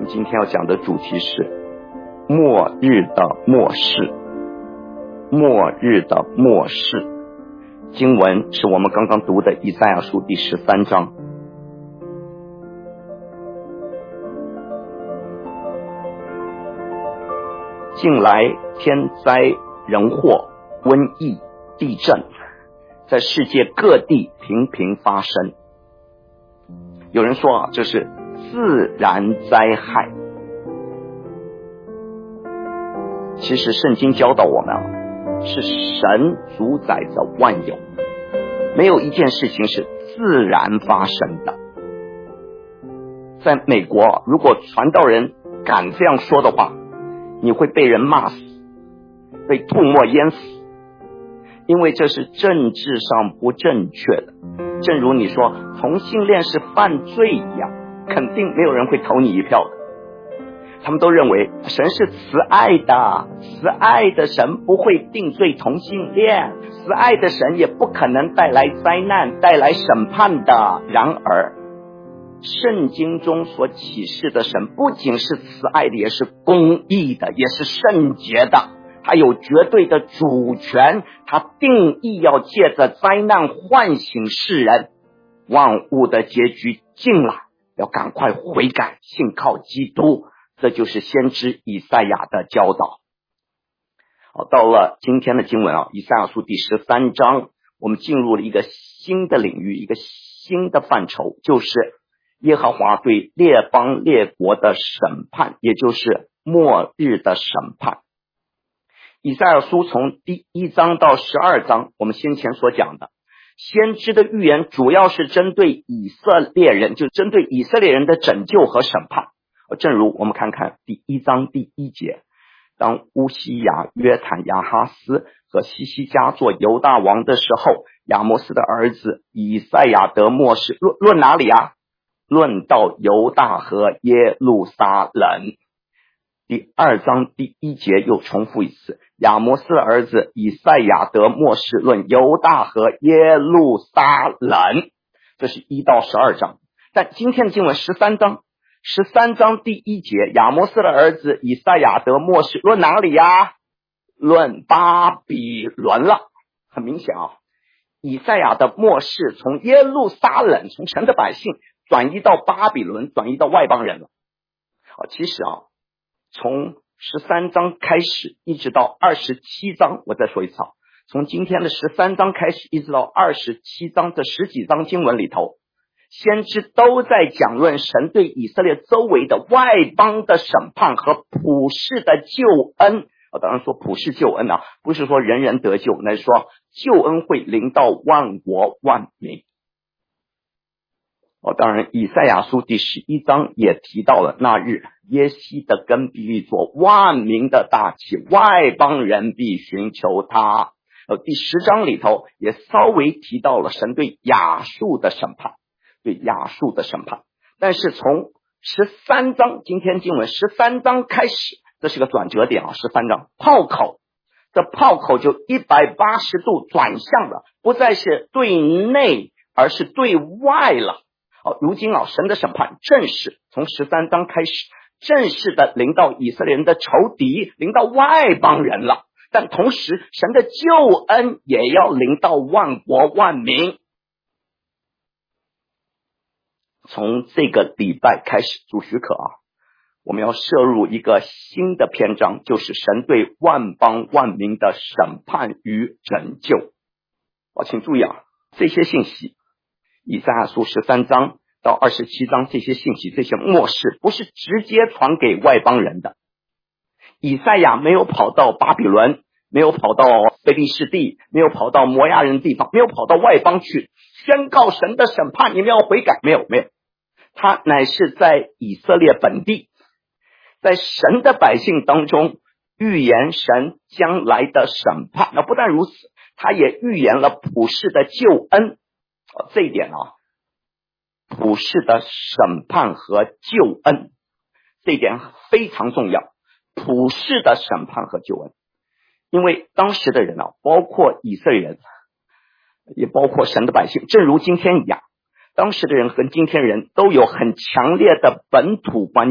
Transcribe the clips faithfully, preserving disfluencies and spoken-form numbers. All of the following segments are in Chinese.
今天要讲的主题是末日的末世。末日的末世，经文是我们刚刚读的以赛亚书第十三章。近来天灾人祸、瘟疫、地震在世界各地频频发生。有人说啊，这是自然灾害。其实圣经教导我们啊，是神主宰着万有，没有一件事情是自然发生的。在美国，如果传道人敢这样说的话，你会被人骂死，被吐沫淹死，因为这是政治上不正确的。正如你说同性恋是犯罪一样，肯定没有人会投你一票的。他们都认为神是慈爱的，慈爱的神不会定罪同性恋，慈爱的神也不可能带来灾难、带来审判的。然而圣经中所启示的神不仅是慈爱的，也是公义的，也是圣洁的，他有绝对的主权，他定义要借着灾难唤醒世人，万物的结局近了，要赶快悔改，信靠基督。这就是先知以赛亚的教导。好，到了今天的经文啊，以赛亚书第十三章，我们进入了一个新的领域，一个新的范畴，就是耶和华对列邦列国的审判，也就是末日的审判。以赛亚书从第一章到十二章，我们先前所讲的先知的预言主要是针对以色列人，就针对以色列人的拯救和审判。正如我们看看第一章第一节，当乌西雅、约坦、亚哈斯和西西家做犹大王的时候，亚摩斯的儿子以赛亚得末世。论论哪里啊？论到犹大和耶路撒冷。第二章第一节又重复一次，亚摩斯的儿子以赛亚得末世，论犹大和耶路撒冷。这是一到十二章。但今天的经文十三章十三章第一节，亚摩斯的儿子以赛亚得末世，论哪里呀？论巴比伦了。很明显啊，以赛亚的末世从耶路撒冷，从神的百姓转移到巴比伦，转移到外邦人了。其实啊，从十三章开始一直到二十七章，我再说一次啊，从今天的十三章开始一直到二十七章，这十几章经文里头，先知都在讲论神对以色列周围的外邦的审判和普世的救恩。当然说普世救恩啊，不是说人人得救，那是说救恩会临到万国万民。哦，当然以赛亚书第十一章也提到了那日耶西的根必立作万民的大旗，外邦人必寻求他。呃，第十章里头也稍微提到了神对亚述的审判，对亚述的审判。但是从十三章，今天经文十三章开始，这是个转折点啊，十三章炮口，这炮口就一百八十度转向了，不再是对内，而是对外了。哦，如今啊，神的审判正式从十三章开始，正式的临到以色列人的仇敌，临到外邦人了。但同时，神的救恩也要临到万国万民。从这个礼拜开始，主许可啊，我们要摄入一个新的篇章，就是神对万邦万民的审判与拯救。哦，请注意啊，这些信息，以赛亚书十三章到二十七章这些信息，这些末世不是直接传给外邦人的。以赛亚没有跑到巴比伦，没有跑到非利士地，没有跑到摩押人的地方，没有跑到外邦去宣告神的审判，你们要悔改，没有没有。他乃是在以色列本地，在神的百姓当中预言神将来的审判。那不但如此，他也预言了普世的救恩。这一点啊，普世的审判和救恩，这一点非常重要。普世的审判和救恩，因为当时的人啊，包括以色列人，也包括神的百姓，正如今天一样，当时的人和今天人都有很强烈的本土观念，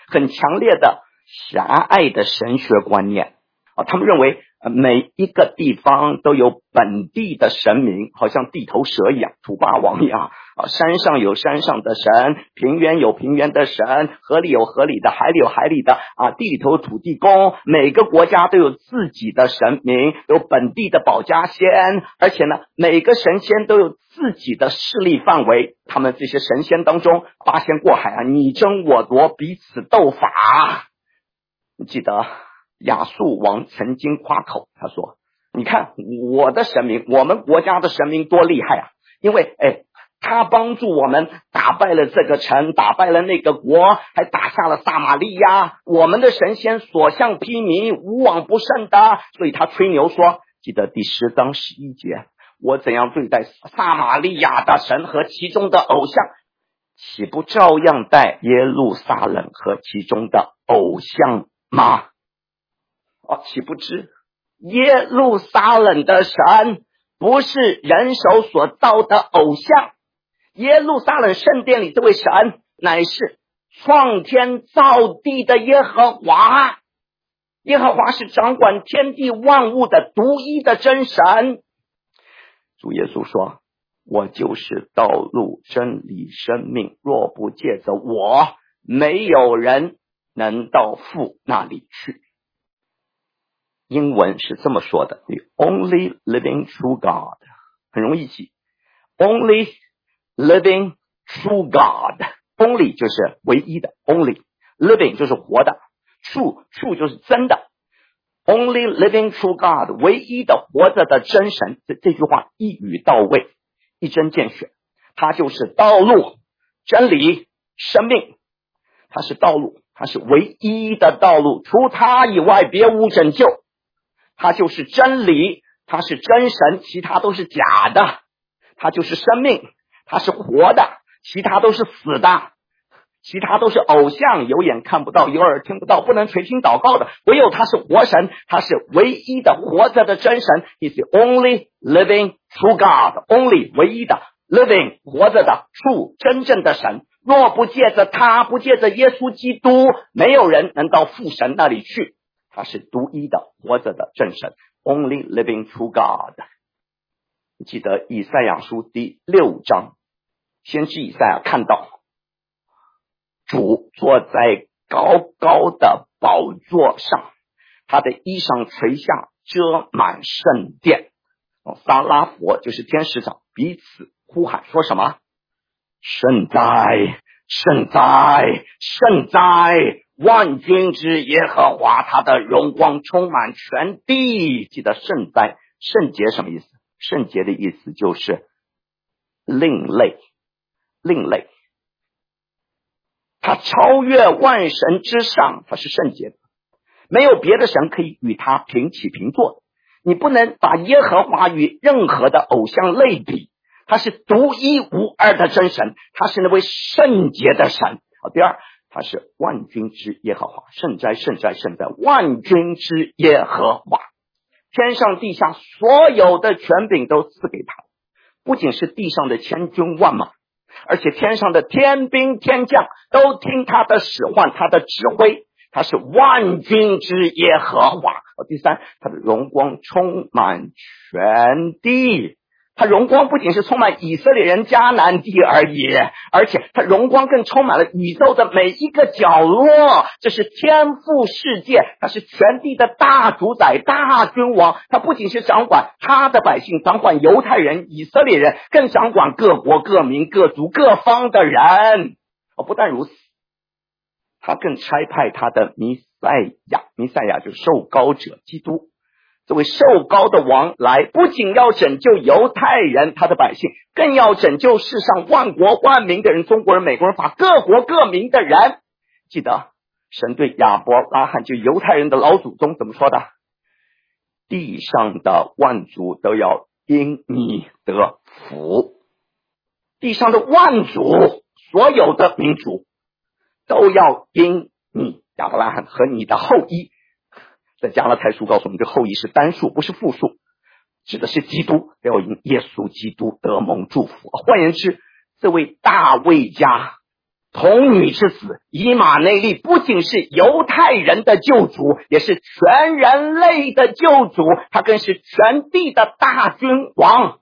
很强烈的狭隘的神学观念啊，他们认为每一个地方都有本地的神明，好像地头蛇一样，土霸王一样啊。山上有山上的神，平原有平原的神，河里有河里的，海里有海里的啊，地里头有土地公。每个国家都有自己的神明，有本地的保家仙，而且呢，每个神仙都有自己的势力范围。他们这些神仙当中，八仙过海啊，你争我夺，彼此斗法。你记得亚述王曾经夸口，他说你看我的神明，我们国家的神明多厉害啊，因为哎，他帮助我们打败了这个城，打败了那个国，还打下了撒玛利亚，我们的神仙所向披靡，无往不胜的。所以他吹牛说，记得第十章十一节，我怎样对待撒玛利亚的神和其中的偶像，岂不照样待耶路撒冷和其中的偶像吗？哦，岂不知耶路撒冷的神不是人手所造的偶像，耶路撒冷圣殿里这位神乃是创天造地的耶和华，耶和华是掌管天地万物的独一的真神。主耶稣说，我就是道路真理生命，若不借着我，没有人能到父那里去。英文是这么说的， The only living true God， 很容易记， Only living true God， Only 就是唯一的， Only living 就是活的， True True 就是真的， Only living true God， 唯一的活着的真神。 这, 这句话一语到位，一针见血，他就是道路真理生命，他是道路，他是唯一的道路，除他以外别无拯救。他就是真理，他是真神，其他都是假的。他就是生命，他是活的，其他都是死的，其他都是偶像，有眼看不到，有耳听不到，不能垂听祷告的，唯有他是活神，他是唯一的活着的真神。 He's the only living true God， only 唯一的 living 活着的 true 真正的神。若不借着他，不借着耶稣基督，没有人能到父神那里去。他是独一的活着的真神， Only living true God。 记得以赛亚书第六章，先知以赛亚看到主坐在高高的宝座上，他的衣裳垂下，遮满圣殿。撒拉佛就是天使长彼此呼喊，说什么？圣哉圣哉圣哉，万军之耶和华，他的荣光充满全地。记得圣哉，圣洁什么意思？圣洁的意思就是另类，另类，他超越万神之上，他是圣洁的，没有别的神可以与他平起平坐。你不能把耶和华与任何的偶像类比，他是独一无二的真神，他是那位圣洁的神。第二，他是万军之耶和华，圣哉圣哉圣哉，万军之耶和华。天上地下所有的权柄都赐给他，不仅是地上的千军万马，而且天上的天兵天将都听他的使唤，他的指挥。他是万军之耶和华。第三，他的荣光充满全地。他荣光不仅是充满以色列人迦南地而已，而且他荣光更充满了宇宙的每一个角落。这是天父世界，他是全地的大主宰大君王。他不仅是掌管他的百姓，掌管犹太人以色列人，更掌管各国各民各族各方的人。不但如此，他更差派他的弥赛亚，弥赛亚就是受膏者基督，这位受膏的王来，不仅要拯救犹太人他的百姓，更要拯救世上万国万民的人，中国人美国人法各国各民的人。记得神对亚伯拉罕就犹太人的老祖宗怎么说的？地上的万族都要因你得福，地上的万族所有的民族都要因你亚伯拉罕和你的后裔。在加拉太书告诉我们，这后裔是单数不是复数，指的是基督，要因耶稣基督得蒙祝福。换言之，这位大卫家童女之死，以马内利不仅是犹太人的救主，也是全人类的救主，他更是全地的大君王。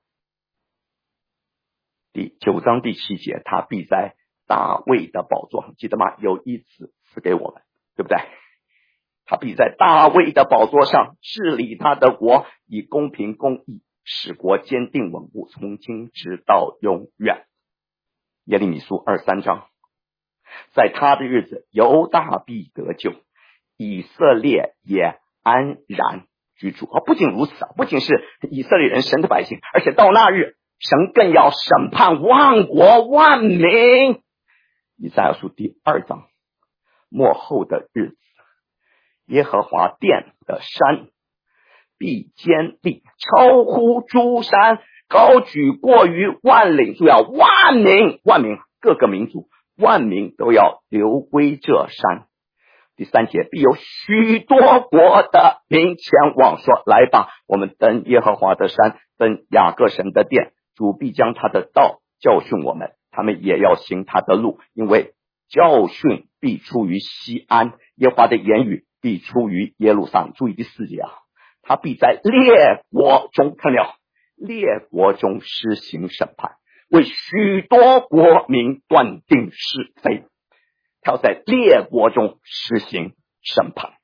第九章第七节，他必在大卫的宝座上，记得吗？有一子赐给我们，对不对？他必在大卫的宝座上治理他的国，以公平公义使国坚定稳固，从今直到永远。耶利米书二三章，在他的日子，犹大必得救，以色列也安然居住。不仅如此，不仅是以色列人神的百姓，而且到那日，神更要审判万国万民。以赛亚书第二章，末后的日子，耶和华殿的山必坚立，超乎诸山，高举过于万岭。主要万民，万民，各个民族，万民都要流归这山。第三节，必有许多国的民前往，说：来吧，我们登耶和华的山，登雅各神的殿。主必将他的道教训我们，他们也要行他的路，因为教训必出于西安，耶和华的言语必出于耶路撒冷。注意第四节啊，他必在列国中，看到没有？列国中施行审判，为许多国民断定是非。他要在列国中施行审判。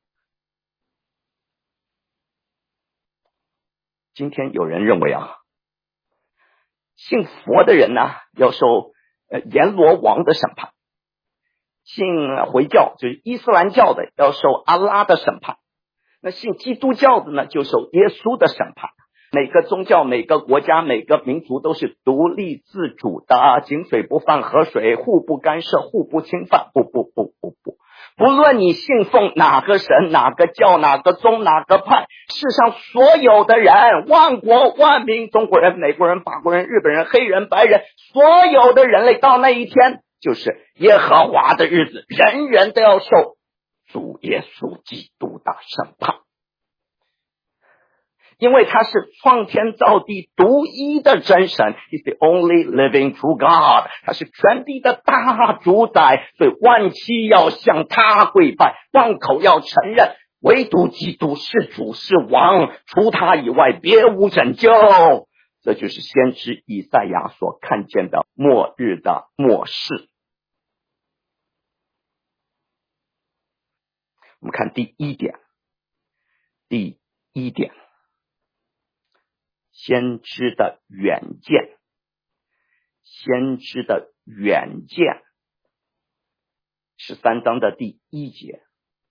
今天有人认为啊，信佛的人呢、啊、要受呃阎罗王的审判，信回教就是伊斯兰教的要受阿拉的审判，那信基督教的呢就受耶稣的审判。每个宗教、每个国家、每个民族都是独立自主的，井水不犯河水，互不干涉，互不侵犯。不不不不不，不论你信奉哪个神、哪个教、哪个宗、哪个派，世上所有的人，万国万民，中国人、美国人、法国人、日本人、黑人、白人，所有的人类，到那一天就是耶和华的日子，人人都要受主耶稣基督的审判。因为他是创天造地独一的真神， He's the only living true God， 他是全地的大主宰，所以万期要向他跪拜，万口要承认唯独基督是主是王，除他以外别无拯救。这就是先知以赛亚所看见的末日的末世。我们看第一点，第一点，先知的远见，先知的远见，十三章的第一节，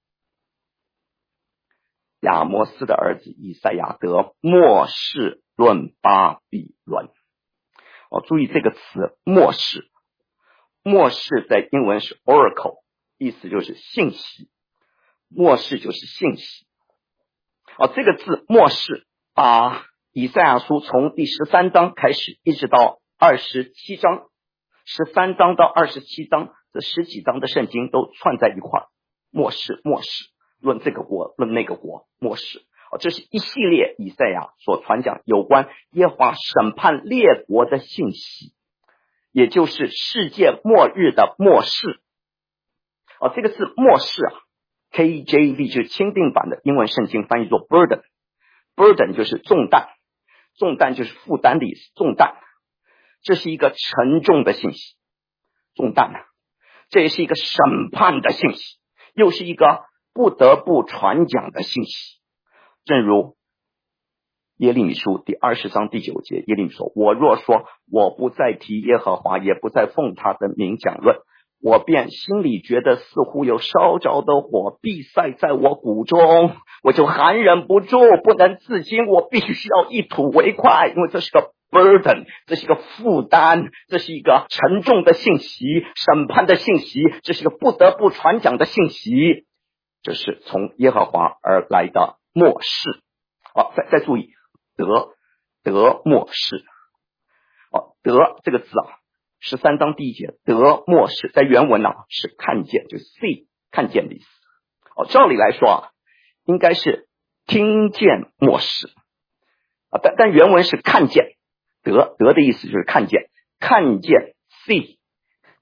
亚摩斯的儿子以赛亚得末世论巴比伦。哦，注意这个词末世，末世在英文是 oracle， 意思就是信息，末世就是信息。哦，这个字末世把以赛亚书从第十三章开始一直到二十七章，十三章到二十七章这十几章的圣经都串在一块，末世末世，论这个国论那个国，末世。这是一系列以赛亚所传讲有关耶和华审判列国的信息，也就是世界末日的末世。哦，这个字末世啊 K J V 就是钦定版的英文圣经翻译作 burden， burden 就是重担，重担就是负担的意思，重担，这是一个沉重的信息，重担啊，这也是一个审判的信息，又是一个不得不传讲的信息。正如耶利米书第二十章第九节，耶利米说：我若说我不再提耶和华，也不再奉他的名讲论，我便心里觉得似乎有烧着的火必塞在我骨中，我就含忍不住，不能自禁，我必须要一吐为快，因为这是个 burden， 这是一个负担，这是一个沉重的信息，审判的信息，这是一个不得不传讲的信息，这是从耶和华而来的末世。好，再再注意得得末世。好，得这个字啊，十三章第一节得末世，在原文啊是看见，就是 see 看见的意思。哦，照理来说啊，应该是听见末世啊，但但原文是看见，得得的意思就是看见，看见 see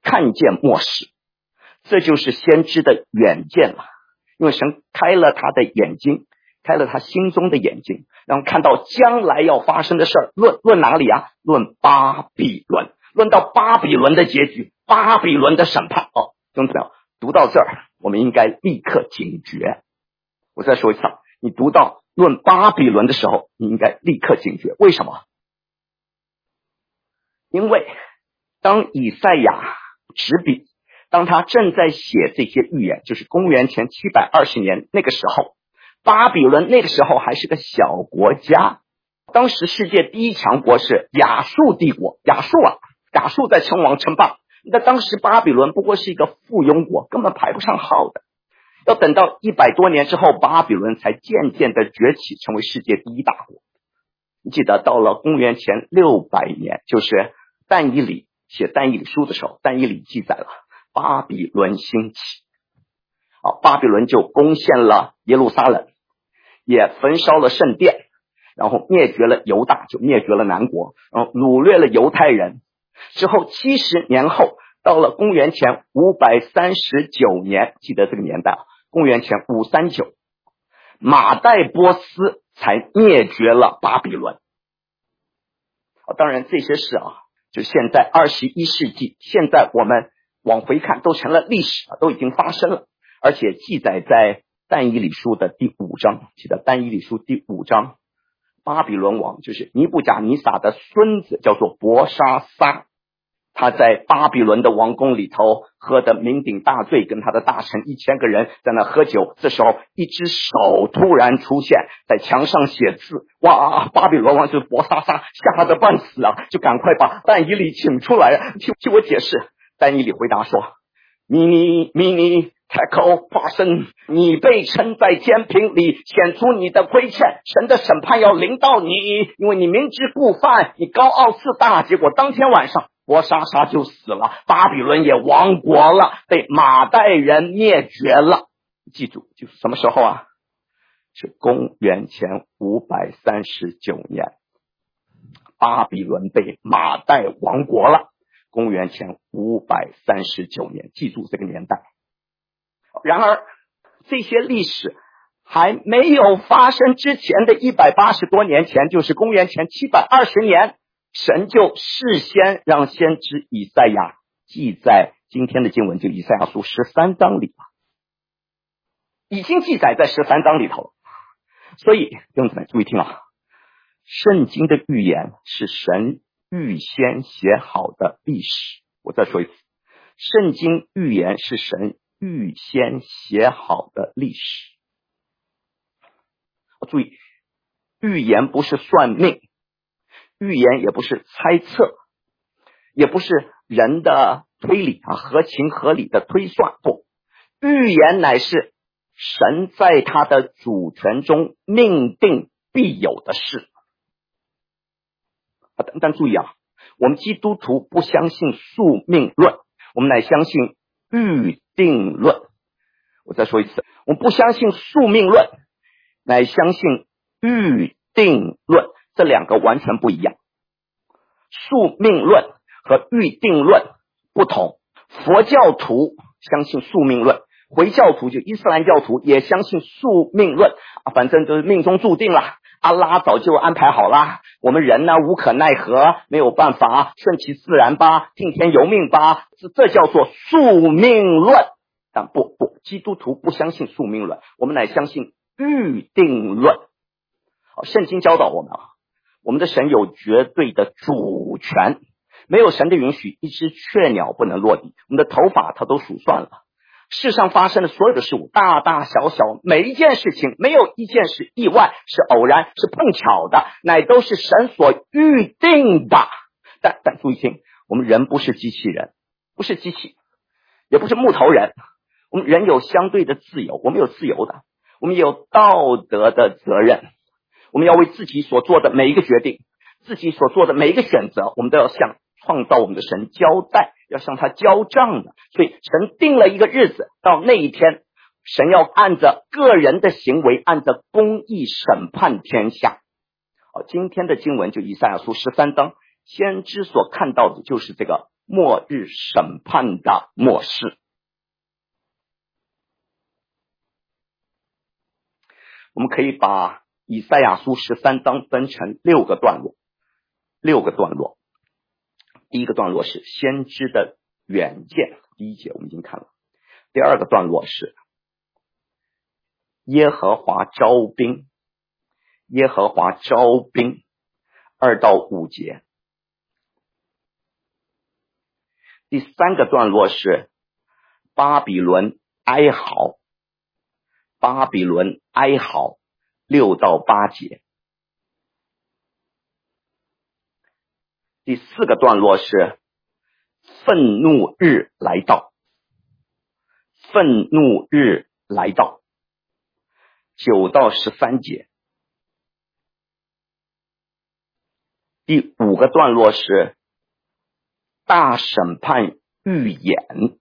看见末世。这就是先知的远见了，因为神开了他的眼睛，开了他心中的眼睛，然后看到将来要发生的事儿。论论哪里啊？论巴比伦，论到巴比伦的结局，巴比伦的审判。哦，弟兄姊妹，读到这儿，我们应该立刻警觉。我再说一次，你读到论巴比伦的时候，你应该立刻警觉。为什么？因为当以赛亚执笔，当他正在写这些预言，就是公元前七百二十年那个时候，巴比伦那个时候还是个小国家。当时世界第一强国是亚述帝国，亚述啊，亚述在称王称霸。那当时巴比伦不过是一个附庸国，根本排不上号的。要等到一百多年之后，巴比伦才渐渐的崛起，成为世界第一大国。你记得到了公元前六百年，就是但以理写但以理书的时候，但以理记载了巴比伦兴起。好，巴比伦就攻陷了耶路撒冷，也焚烧了圣殿，然后灭绝了犹大，就灭绝了南国，然后掳掠了犹太人。之后七十年后，到了公元前五百三十九年，记得这个年代啊，公元前五三九，马代波斯才灭绝了巴比伦。当然这些事啊，就现在二十一世纪，现在我们往回看都成了历史啊，都已经发生了，而且记载在但以理书的第五章。记得但以理书第五章，巴比伦王就是尼布甲尼撒的孙子，叫做伯沙撒，他在巴比伦的王宫里头喝得酩酊大醉，跟他的大臣一千个人在那喝酒。这时候一只手突然出现，在墙上写字。哇，巴比伦王就是伯沙撒，吓得半死啊，就赶快把但以理请出来，替替我解释。但以理回答说：米尼米尼泰口发生，你被称在天平里，显出你的亏欠，神的审判要临到你，因为你明知故犯，你高傲自大，结果当天晚上伯沙撒就死了，巴比伦也亡国了，被马代人灭绝了。记住，就是什么时候啊？是公元前五百三十九年，巴比伦被马代亡国了。公元前五百三十九年，记住这个年代。然而这些历史还没有发生之前的一百八十多年前，就是公元前七百二十年，神就事先让先知以赛亚记在今天的经文，就以赛亚书十三章里了，已经记载在十三章里头了。所以弟兄姊妹注意听啊，圣经的预言是神预先写好的历史。我再说一次，圣经预言是神预先写好的历史。注意，预言不是算命，预言也不是猜测，也不是人的推理啊，合情合理的推算。不，预言乃是神在他的主权中命定必有的事。但但注意啊，我们基督徒不相信宿命论，我们乃相信预定论。我再说一次，我们不相信宿命论，乃相信预定论，这两个完全不一样。宿命论和预定论不同，佛教徒相信宿命论，回教徒就伊斯兰教徒也相信宿命论啊，反正就是命中注定了，阿拉早就安排好了，我们人呢无可奈何，没有办法，顺其自然吧，听天由命吧，这这叫做宿命论。但不不，基督徒不相信宿命论，我们乃相信预定论。好，圣经教导我们啊，我们的神有绝对的主权，没有神的允许，一只雀鸟不能落地，我们的头发他都数算了。世上发生的所有的事物，大大小小，每一件事情，没有一件是意外，是偶然，是碰巧的，乃都是神所预定的。但但注意听，我们人不是机器人，不是机器，也不是木头人，我们人有相对的自由，我们有自由的，我们有道德的责任，我们要为自己所做的每一个决定，自己所做的每一个选择，我们都要向创造我们的神交代，要向他交账的。所以神定了一个日子，到那一天，神要按着个人的行为，按着公义审判天下。好，今天的经文就以赛亚书十三章，先知所看到的就是这个末日审判的末世。我们可以把以赛亚书十三章分成六个段落，六个段落。第一个段落是先知的远见，第一节我们已经看了。第二个段落是耶和华招兵，耶和华招兵，二到五节。第三个段落是巴比伦哀嚎，巴比伦哀嚎，六到八节。第四个段落是愤怒日来到，愤怒日来到，九到十三节。第五个段落是大审判预演，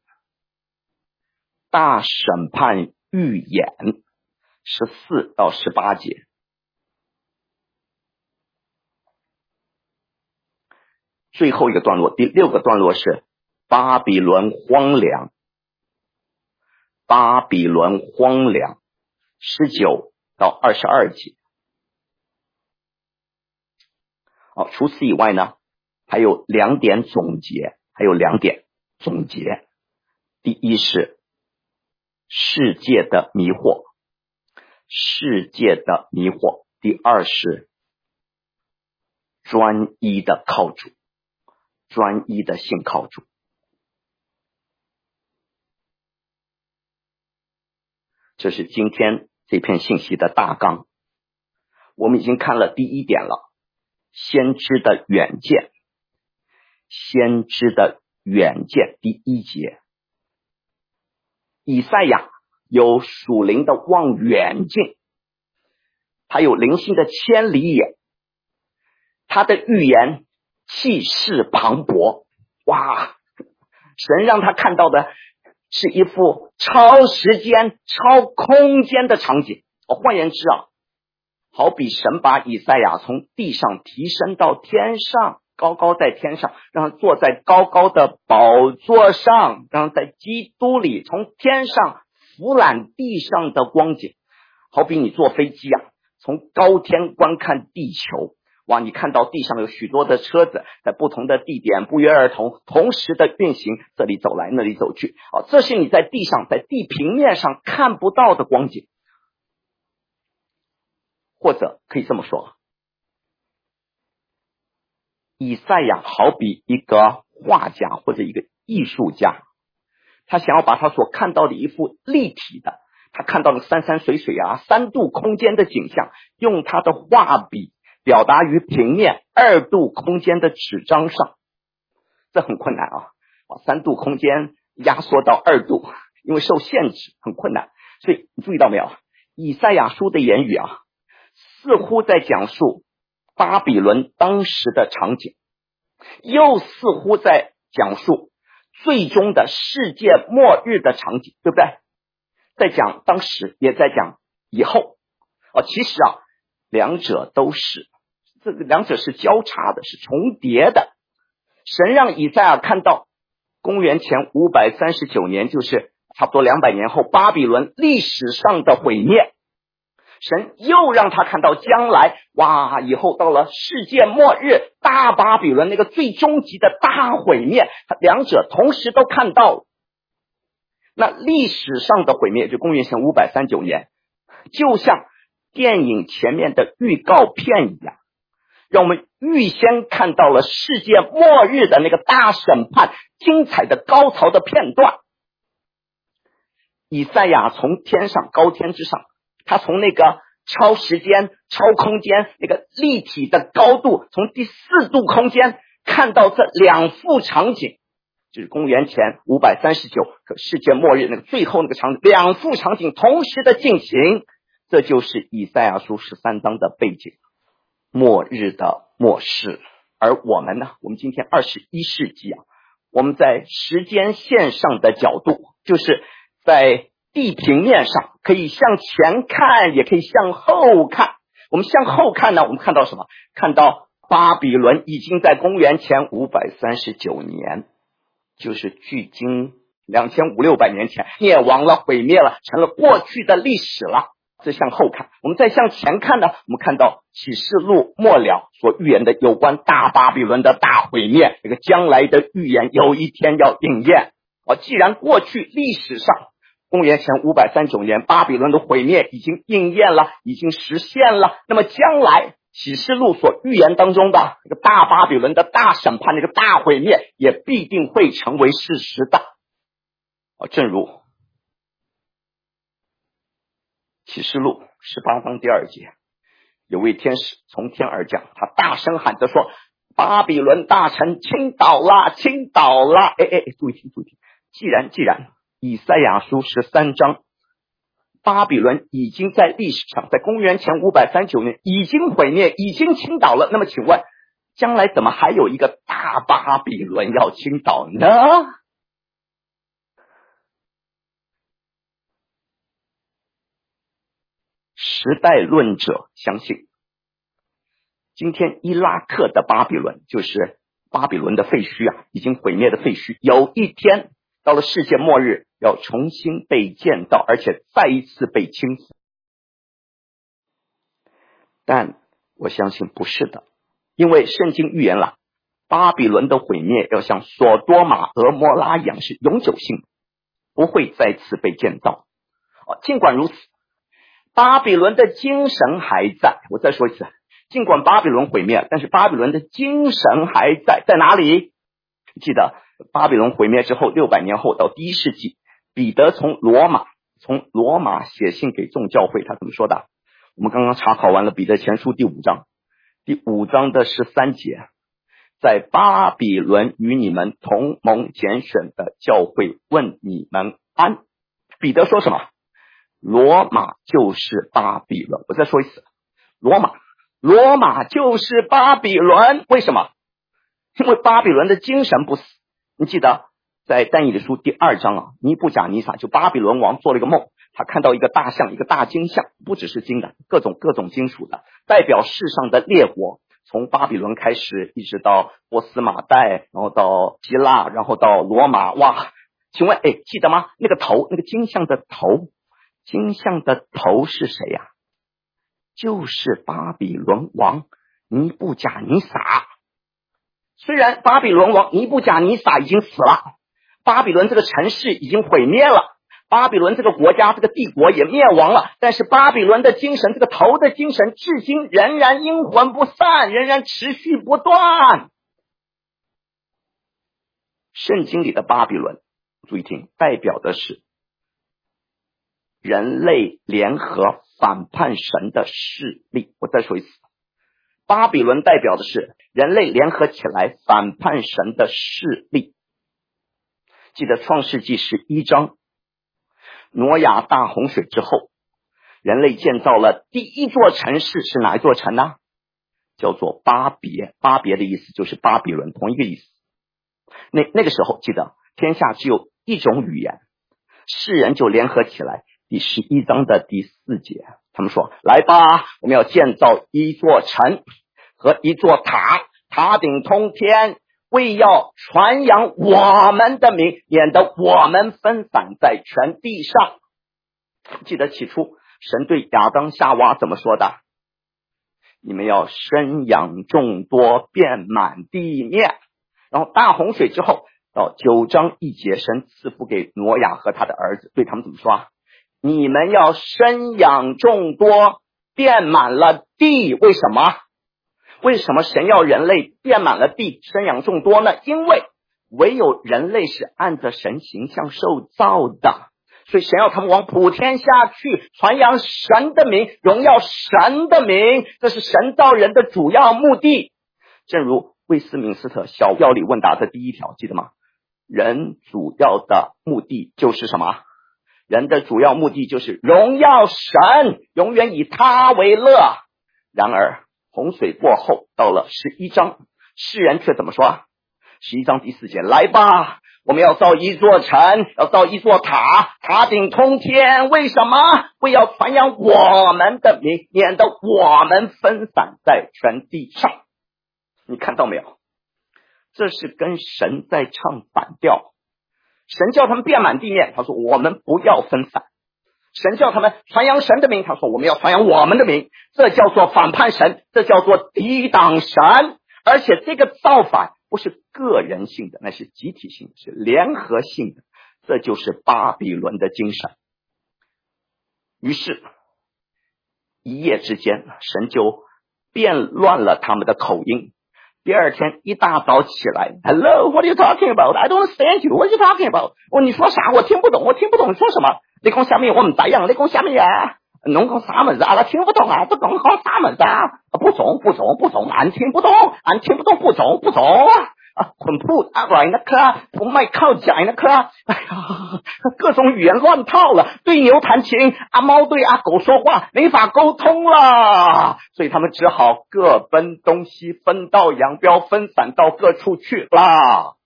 大审判预演，十四到十八节。最后一个段落，第六个段落是巴比伦荒凉，巴比伦荒凉，十九到二十二节。哦，除此以外呢，还有两点总结，还有两点总结。第一是世界的迷惑，世界的迷惑。第二是专一的靠主，专一的信靠主。这是今天这篇信息的大纲。我们已经看了第一点了，先知的远见，先知的远见，第一节。以赛亚有属灵的望远镜，他有灵性的千里眼，他的预言气势磅礴。哇，神让他看到的是一幅超时间、超空间的场景。哦，换言之啊，好比神把以赛亚从地上提升到天上，高高在天上，让他坐在高高的宝座上，让他在基督里从天上俯览地上的光景。好比你坐飞机啊，从高天观看地球，哇，你看到地上有许多的车子在不同的地点不约而同同时的运行，这里走来那里走去，哦，这是你在地上在地平面上看不到的光景。或者可以这么说，以赛亚好比一个画家或者一个艺术家，他想要把他所看到的一幅立体的，他看到的山山水水啊，三度空间的景象，用他的画笔表达于平面二度空间的纸张上。这很困难啊，三度空间压缩到二度，因为受限制很困难。所以你注意到没有，以赛亚书的言语啊，似乎在讲述巴比伦当时的场景，又似乎在讲述最终的世界末日的场景，对不对？在讲当时，也在讲以后。哦，其实啊，两者都是，这个两者是交叉的，是重叠的。神让以赛亚看到公元前五百三十九年，就是差不多两百年后，巴比伦历史上的毁灭。神又让他看到将来，哇，以后到了世界末日，大巴比伦那个最终极的大毁灭，他两者同时都看到了。那历史上的毁灭，就公元前五百三十九年，就像电影前面的预告片一样，让我们预先看到了世界末日的那个大审判精彩的高潮的片段。以赛亚从天上高天之上，他从那个超时间、超空间那个立体的高度，从第四度空间看到这两幅场景，就是公元前五百三十九世界末日那个最后那个场景，两幅场景同时的进行，这就是以赛亚书十三章的背景，末日的末世。而我们呢，我们今天二十一世纪啊，我们在时间线上的角度，就是在地平面上可以向前看，也可以向后看。我们向后看呢，我们看到什么？看到巴比伦已经在公元前五百三十九年就是距今两千五六百年前灭亡了，毁灭了，成了过去的历史了。这向后看，我们再向前看呢，我们看到启示录末了所预言的有关大巴比伦的大毁灭，这个将来的预言有一天要应验。哦，既然过去历史上公元前五百三十九年巴比伦的毁灭已经应验了，已经实现了，那么将来启示录所预言当中的这个大巴比伦的大审判，那个大毁灭也必定会成为事实的。哦，正如启示录十八章第二节，有位天使从天而降，他大声喊着说，巴比伦大城倾倒了，倾倒了。哎哎，注意听，注意听。既然既然以赛亚书十三章，巴比伦已经在历史上，在公元前五百三十九年已经毁灭，已经倾倒了，那么请问将来怎么还有一个大巴比伦要倾倒呢？时代论者相信，今天伊拉克的巴比伦就是巴比伦的废墟啊，已经毁灭的废墟，有一天到了世界末日要重新被建造，而且再一次被倾覆。但我相信不是的，因为圣经预言了巴比伦的毁灭要像索多玛、俄摩拉一样是永久性的，不会再次被建造。尽管如此，巴比伦的精神还在。我再说一次，尽管巴比伦毁灭，但是巴比伦的精神还在。在哪里？记得巴比伦毁灭之后六百年后到第一世纪，彼得从罗马从罗马写信给众教会，他怎么说的？我们刚刚查考完了彼得前书第五章，第五章的十三节，在巴比伦与你们同盟拣选的教会问你们安。彼得说什么？罗马就是巴比伦。我再说一次，罗马罗马就是巴比伦。为什么？因为巴比伦的精神不死。你记得在但以理书第二章啊，尼布甲尼撒就巴比伦王做了一个梦，他看到一个大象，一个大金象，不只是金的，各种各种金属的，代表世上的列国，从巴比伦开始一直到波斯马代，然后到希腊，然后到罗马。哇，请问哎，记得吗？那个头，那个金象的头，金象的头是谁呀？就是巴比伦王尼布甲尼撒。虽然巴比伦王尼布甲尼撒已经死了，巴比伦这个城市已经毁灭了，巴比伦这个国家这个帝国也灭亡了，但是巴比伦的精神，这个头的精神至今仍然阴魂不散，仍然持续不断。圣经里的巴比伦，注意听，代表的是人类联合反叛神的势力。我再说一次，巴比伦代表的是人类联合起来反叛神的势力。记得创世纪十一章，挪亚大洪水之后，人类建造了第一座城市，是哪一座城呢？叫做巴别。巴别的意思就是巴比伦，同一个意思。那那个时候记得天下只有一种语言，世人就联合起来。第十一章的第四节，他们说，来吧，我们要建造一座城和一座塔，塔顶通天，为要传扬我们的名，免得我们分散在全地上。记得起初神对亚当夏娃怎么说的？你们要生养众多，遍满地面。然后大洪水之后到九章一节，神赐福给挪亚和他的儿子，对他们怎么说啊？你们要生养众多，遍满了地。为什么？为什么神要人类遍满了地，生养众多呢？因为唯有人类是按着神形象受造的，所以神要他们往普天下去，传扬神的名，荣耀神的名，这是神造人的主要目的。正如威斯敏斯特小标里问答的第一条，记得吗？人主要的目的就是什么？人的主要目的就是荣耀神，永远以他为乐。然而洪水过后，到了十一章，世人却怎么说？十一章第四节，来吧，我们要造一座城，要造一座塔，塔顶通天。为什么？为要传扬我们的名，免得我们分散在全地上。你看到没有？ 这是跟神在唱反调。神叫他们遍满地面，他说我们不要分散。神叫他们传扬神的名，他说我们要传扬我们的名。这叫做反叛神，这叫做抵挡神。而且这个造反不是个人性的，那是集体性，是联合性的。这就是巴比伦的精神。于是一夜之间，神就变乱了他们的口音。第二天一大早起来 ，Hello, what are you talking about? I don't understand you. What are you talking about? 哦，你说啥？我听不懂，我听不懂你说什么？你讲啥物？我唔知样。你讲啥物啊？侬讲啥物事啊？我听不懂啊！都讲讲啥物事啊？不中不中不中，俺听不懂，俺听不懂，不中不中啊！混铺啊，来那克，不卖靠脚那克，哎呀，各种语言乱套了。对牛弹琴，阿猫对阿狗说话，没法沟通了，所以他们只好各奔东西，分道扬镳，分散到各处去啦。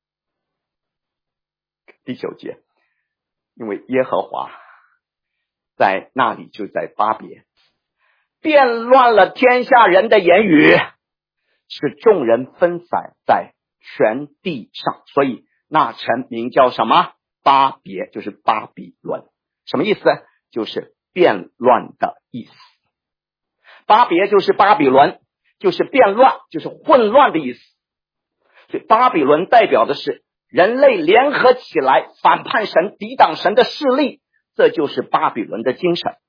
第九节，因为耶和华在那里，就在巴别，变乱了天下人的言语，使众人分散在全地上，所以那城名叫什么？巴别，就是巴比伦。什么意思？就是变乱的意思。巴别就是巴比伦，就是变乱，就是混乱的意思。所以巴比伦代表的是人类联合起来反叛神、抵挡神的势力，这就是巴比伦的精神。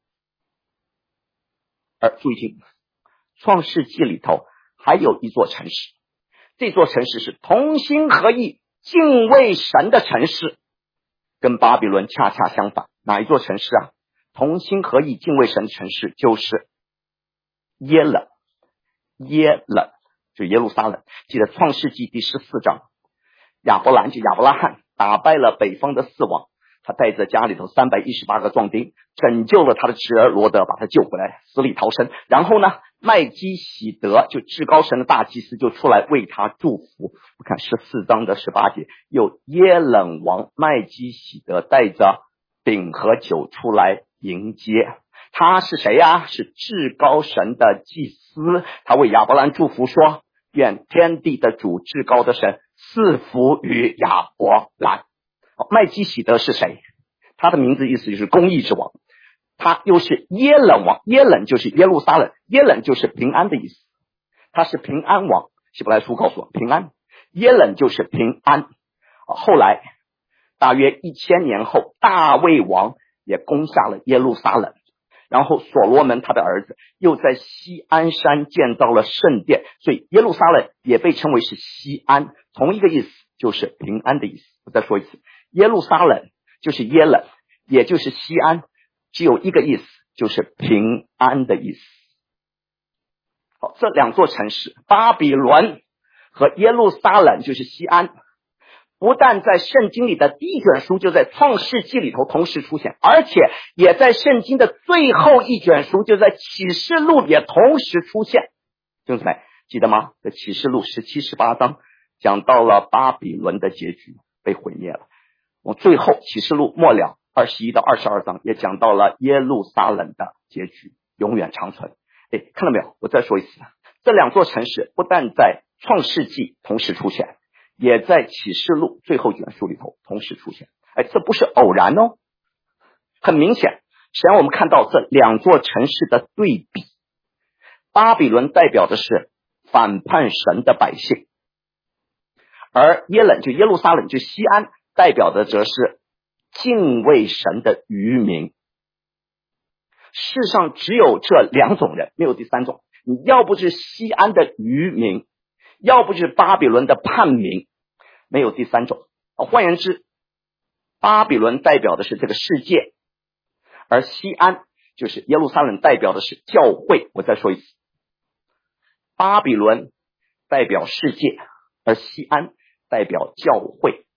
而注意听，创世纪里头还有一座城市，这座城市是同心合意敬畏神的城市，跟巴比伦恰恰相反。哪一座城市啊？同心合意敬畏神的城市就是耶勒，耶勒就耶路撒冷。记得创世纪第十四章，亚伯兰就亚伯拉罕打败了北方的四王，他带着家里头三百一十八个壮丁，拯救了他的侄儿罗德，把他救回来，死里逃生。然后呢，麦基喜德就至高神的大祭司就出来为他祝福。我看十四章的十八节，有耶冷王麦基喜德带着饼和酒出来迎接。他是谁啊？是至高神的祭司。他为亚伯兰祝福说，愿天地的主至高的神赐福于亚伯兰。麦基喜德是谁？他的名字意思就是公义之王，他又是耶冷王，耶冷就是耶路撒冷，耶冷就是平安的意思，他是平安王。希伯来书告诉我平安，耶冷就是平安。后来大约一千年后，大卫王也攻下了耶路撒冷，然后所罗门他的儿子又在锡安山建造了圣殿，所以耶路撒冷也被称为是锡安，同一个意思，就是平安的意思。我再说一次，耶路撒冷就是耶冷，也就是锡安，只有一个意思，就是平安的意思。好，这两座城市巴比伦和耶路撒冷就是锡安，不但在圣经里的第一卷书就在创世纪里头同时出现，而且也在圣经的最后一卷书就在启示录也同时出现。弟兄姊妹记得吗？在启示录十七、十八章讲到了巴比伦的结局，被毁灭了。我最后启示录末了二十一到二十二章也讲到了耶路撒冷的结局，永远长存。哎，看到没有？我再说一次，这两座城市不但在创世纪同时出现，也在启示录最后卷书里头同时出现。哎，这不是偶然哦，很明显，实际上我们看到这两座城市的对比。巴比伦代表的是反叛神的百姓，而耶冷就耶路撒冷就锡安代表的则是敬畏神的渔民。世上只有这两种人，没有第三种。你要不是锡安的渔民，要不是巴比伦的叛民，没有第三种。换言之，巴比伦代表的是这个世界，而锡安就是耶路撒冷代表的是教会。我再说一次，巴比伦代表世界，而锡安代表教会。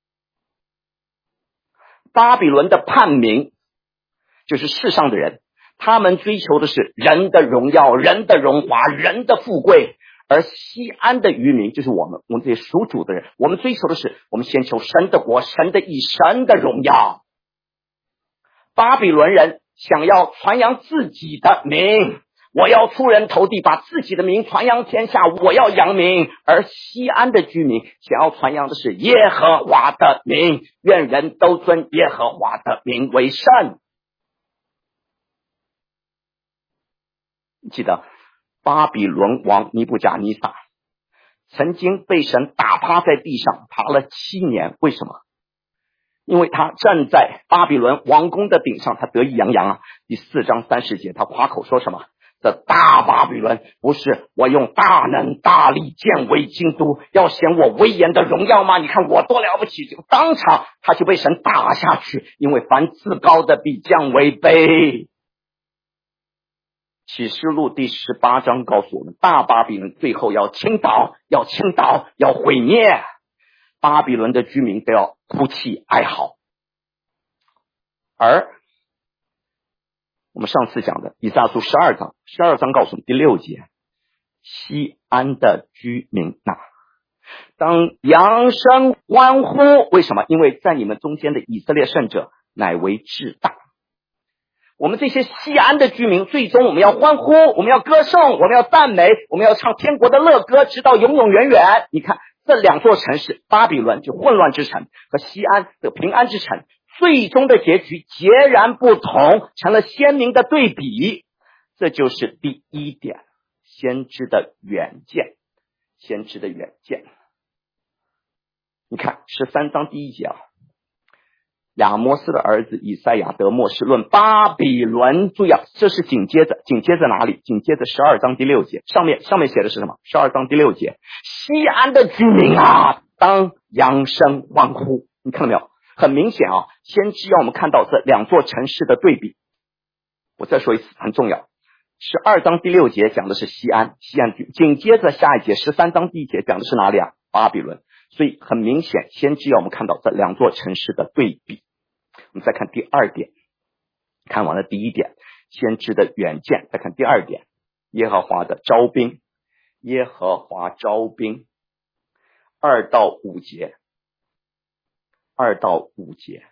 巴比伦的叛民就是世上的人，他们追求的是人的荣耀、人的荣华、人的富贵，而锡安的渔民就是我们，我们这些属主的人，我们追求的是，我们先求神的国、神的义、神的荣耀。巴比伦人想要传扬自己的名， 我要出人头地，把自己的名传扬天下，我要扬名。而西安的居民想要传扬的是耶和华的名，愿人都尊耶和华的名为圣。记得巴比伦王尼布甲尼撒曾经被神打趴在地上，爬了七年。为什么？因为他站在巴比伦王宫的顶上，他得意洋洋啊。第四章三十节，他夸口说什么？这大巴比伦不是我用大能大力建为京都，要显我威严的荣耀吗？你看我多了不起！就当场他就被神打下去，因为凡自高的必降为卑。启示录第十八章告诉我们，大巴比伦最后要倾倒，要倾倒，要毁灭。巴比伦的居民都要哭泣哀嚎。而我们上次讲的以赛亚书十二章，十二章告诉我们第六节，西安的居民呐，当扬声欢呼。为什么？因为在你们中间的以色列圣者乃为至大。我们这些西安的居民，最终我们要欢呼，我们要歌颂，我们要赞美，我们要唱天国的乐歌，直到永永远远。你看这两座城市，巴比伦就混乱之城和西安的平安之城，最终的结局截然不同，成了鲜明的对比。这就是第一点，先知的远见。先知的远见，你看十三章第一节啊，亚摩斯的儿子以赛亚得默示论巴比伦。注意啊，这是紧接着紧接着哪里？紧接着十二章第六节，上面上面写的是什么？十二章第六节，西安的居民啊，当扬声欢呼。你看到没有？很明显啊，先知让我们看到这两座城市的对比。我再说一次，很重要。十二章第六节讲的是西安，西安居，紧接着下一节十三章第一节讲的是哪里啊？巴比伦。所以很明显，先知让我们看到这两座城市的对比。我们再看第二点，看完了第一点，先知的远见，再看第二点，耶和华的招兵。耶和华招兵，二到五节，二到五节，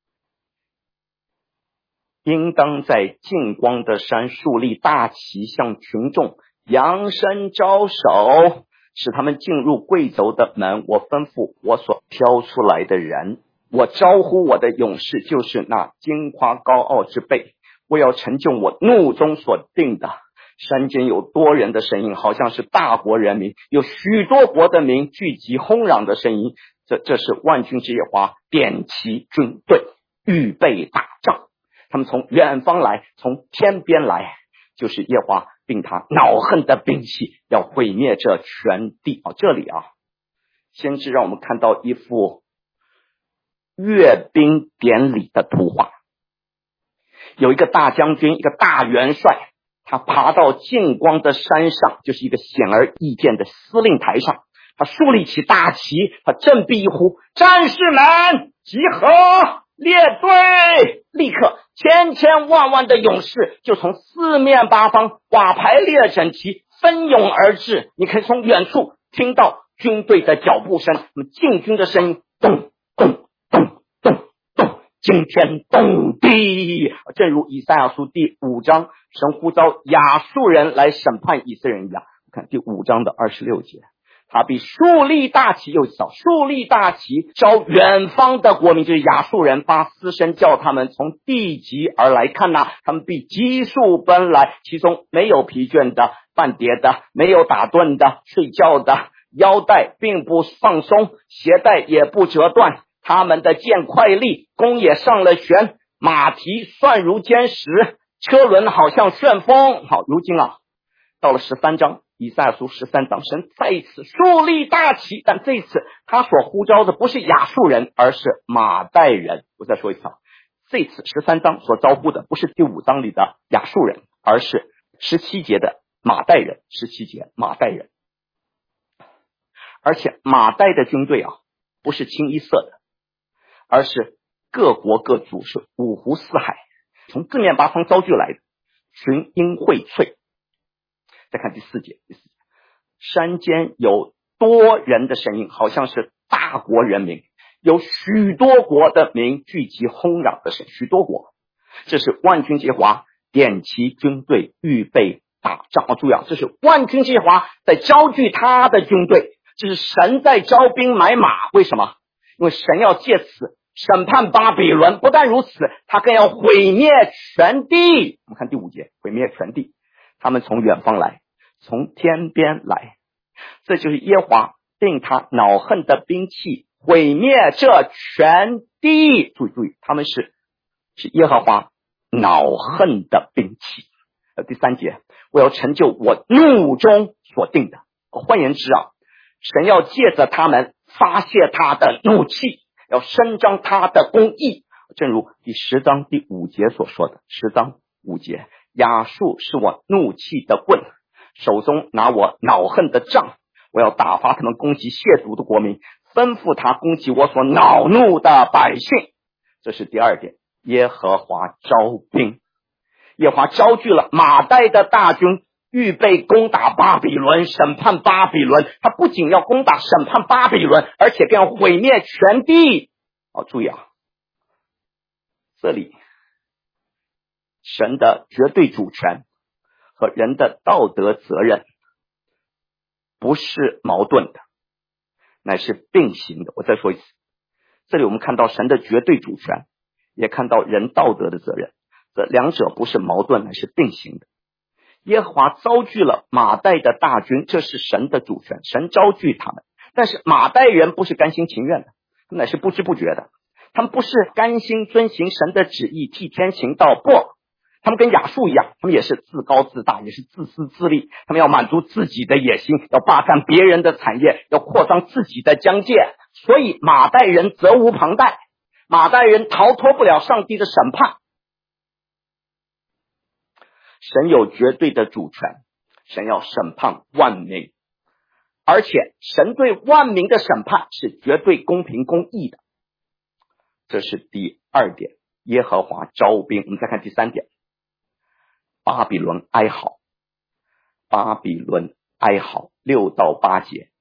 应当在近光的山树立大旗，向群众扬声招手，使他们进入贵族的门。我吩咐我所挑出来的人，我招呼我的勇士，就是那矜夸高傲之辈。我要成就我怒中所定的。山间有多人的声音，好像是大国人民，有许多国的民聚集轰嚷的声音。这这是万军之耶和华点齐军队，预备打仗。他们从远方来，从天边来，就是耶和华并他恼恨的兵器，要毁灭这全地。哦，这里啊，先知让我们看到一幅阅兵典礼的图画。有一个大将军，一个大元帅，他爬到近光的山上，就是一个显而易见的司令台上，他竖立起大旗，他振臂一呼，战士们集合列队，立刻千千万万的勇士就从四面八方挂排列整齐，蜂拥而至。你可以从远处听到军队的脚步声，那么进军的声音，咚咚咚咚咚，惊天动地。正如以赛亚书第五章神呼召亚述人来审判以色列人一样。看第五章的二十六节，他必竖立大旗，又找竖立大旗，招远方的国民，就是亚述人，发嘶声叫他们从地极而来。看哪，他们必急速奔来，其中没有疲倦的、半跌的，没有打盹的、睡觉的，腰带并不放松，鞋带也不折断。他们的剑快利，弓也上了弦，马蹄算如坚石，车轮好像旋风。好，如今啊，到了十三章。以赛亚书十三章，神再一次树立大旗，但这一次他所呼召的不是亚述人，而是马代人。我再说一次，这次十三章所招呼的不是第五章里的亚述人，而是十七节的马代人。十七节马代人，而且马代的军队啊，不是清一色的，而是各国各族，是五湖四海，从四面八方招聚来的，群英荟萃。再看第四节，第四节，山间有多人的声音，好像是大国人民，有许多国的民聚集轰嚷的声音，许多国，这是万军之耶和华点齐军队，预备打仗。哦，注意啊，这是万军之耶和华在招聚他的军队，这是神在招兵买马。为什么？因为神要借此审判巴比伦，不但如此，他更要毁灭全地。我们看第五节，毁灭全地，他们从远方来，从天边来，这就是耶和华令他恼恨的兵器，毁灭这全地。注意注意，他们是是耶和华恼恨的兵器。呃，第三节，我要成就我怒中所定的。换言之啊，神要借着他们发泄他的怒气，要伸张他的公义。正如第十章第五节所说的，十章五节，亚述是我怒气的棍，手中拿我恼恨的杖，我要打发他们攻击亵渎的国民，吩咐他攻击我所恼怒的百姓。这是第二点，耶和华招兵，耶和华招聚了马代的大军，预备攻打巴比伦，审判巴比伦。他不仅要攻打审判巴比伦，而且更要毁灭全地。哦，注意啊，这里神的绝对主权和人的道德责任不是矛盾的，乃是并行的。我再说一次，这里我们看到神的绝对主权，也看到人道德的责任，这两者不是矛盾，乃是并行的。耶和华招聚了马代的大军，这是神的主权，神招聚他们。但是马代人不是甘心情愿的，乃是不知不觉的，他们不是甘心遵行神的旨意，替天行道，不，他们跟亚述一样，他们也是自高自大，也是自私自利，他们要满足自己的野心，要霸占别人的产业，要扩张自己的疆界。所以马代人责无旁贷，马代人逃脱不了上帝的审判。神有绝对的主权，神要审判万民，而且神对万民的审判是绝对公平公义的。这是第二点，耶和华招兵。我们再看第三点，巴比伦哀嚎，巴比伦哀嚎，六到八节，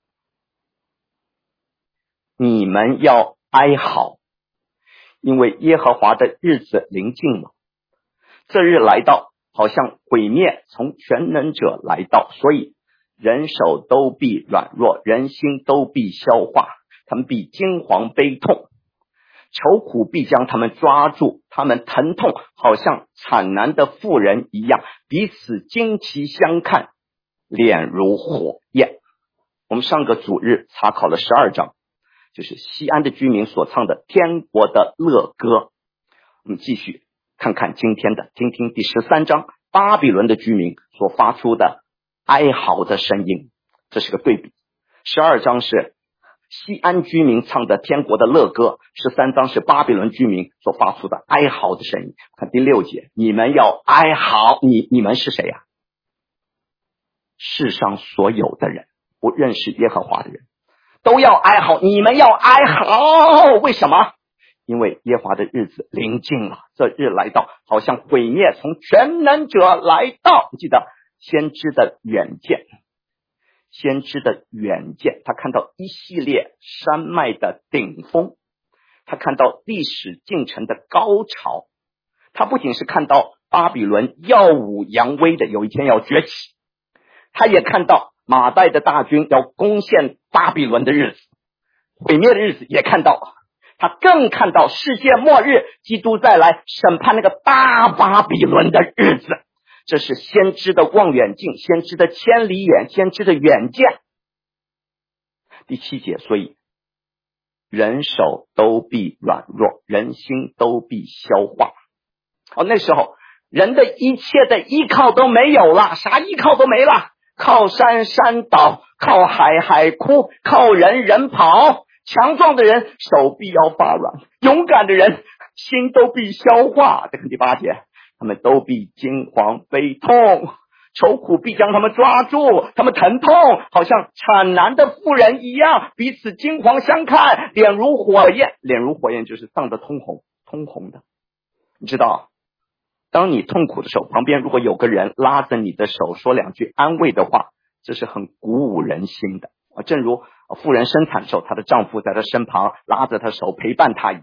你们要哀嚎，因为耶和华的日子临近了，这日来到，好像毁灭从全能者来到，所以人手都必软弱，人心都必消化，他们必惊惶悲痛，愁苦必将他们抓住，他们疼痛好像产难的妇人一样，彼此惊奇相看，脸如火焰。我们上个主日查考了十二章，就是西安的居民所唱的天国的乐歌。我们继续看看今天的，听听第十三章巴比伦的居民所发出的哀嚎的声音。这是个对比，十二章是西安居民唱的天国的乐歌，十三章是巴比伦居民所发出的哀嚎的声音。看第六节，你们要哀嚎，你你们是谁呀、啊？世上所有的人，不认识耶和华的人，都要哀嚎，你们要哀嚎。为什么？因为耶和华的日子临近了，这日来到，好像毁灭从全能者来到。记得先知的远见，先知的远见，他看到一系列山脉的顶峰，他看到历史进程的高潮，他不仅是看到巴比伦耀武扬威的有一天要崛起，他也看到马代的大军要攻陷巴比伦的日子，毁灭的日子也看到，他更看到世界末日，基督再来审判那个大巴比伦的日子。这是先知的望远镜，先知的千里眼，先知的远见。第七节，所以人手都必软弱，人心都必消化。哦，那时候人的一切的依靠都没有了，啥依靠都没了，靠山山倒，靠海海枯，靠人人跑。强壮的人手臂要发软，勇敢的人心都必消化。这个第八节，他们都必惊惶悲痛，愁苦必将他们抓住，他们疼痛好像产难的妇人一样，彼此惊惶相看，脸如火焰。脸如火焰就是涨得通红，通红的。你知道，当你痛苦的时候，旁边如果有个人拉着你的手说两句安慰的话，这是很鼓舞人心的。正如妇人生产的时候，她的丈夫在她身旁拉着她手陪伴她一样。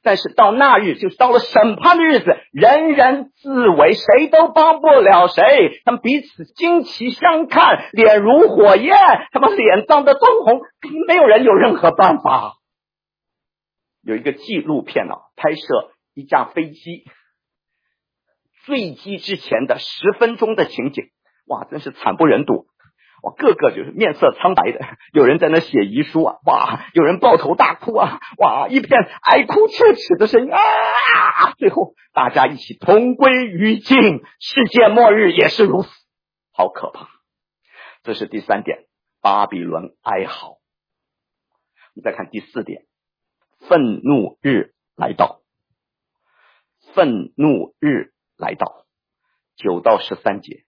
但是到那日，就是到了审判的日子，人人自危，谁都帮不了谁，他们彼此惊奇相看，脸如火焰，他们脸涨得通红，没有人有任何办法。有一个纪录片啊，拍摄一架飞机坠机之前的十分钟的情景，哇，真是惨不忍睹。哇，个个就是面色苍白的，有人在那写遗书啊，哇，有人抱头大哭啊，哇，一片哀哭切齿的声音啊，最后大家一起同归于尽，世界末日也是如此，好可怕。这是第三点，巴比伦哀嚎。我们再看第四点，愤怒日来到。愤怒日来到，九到十三节。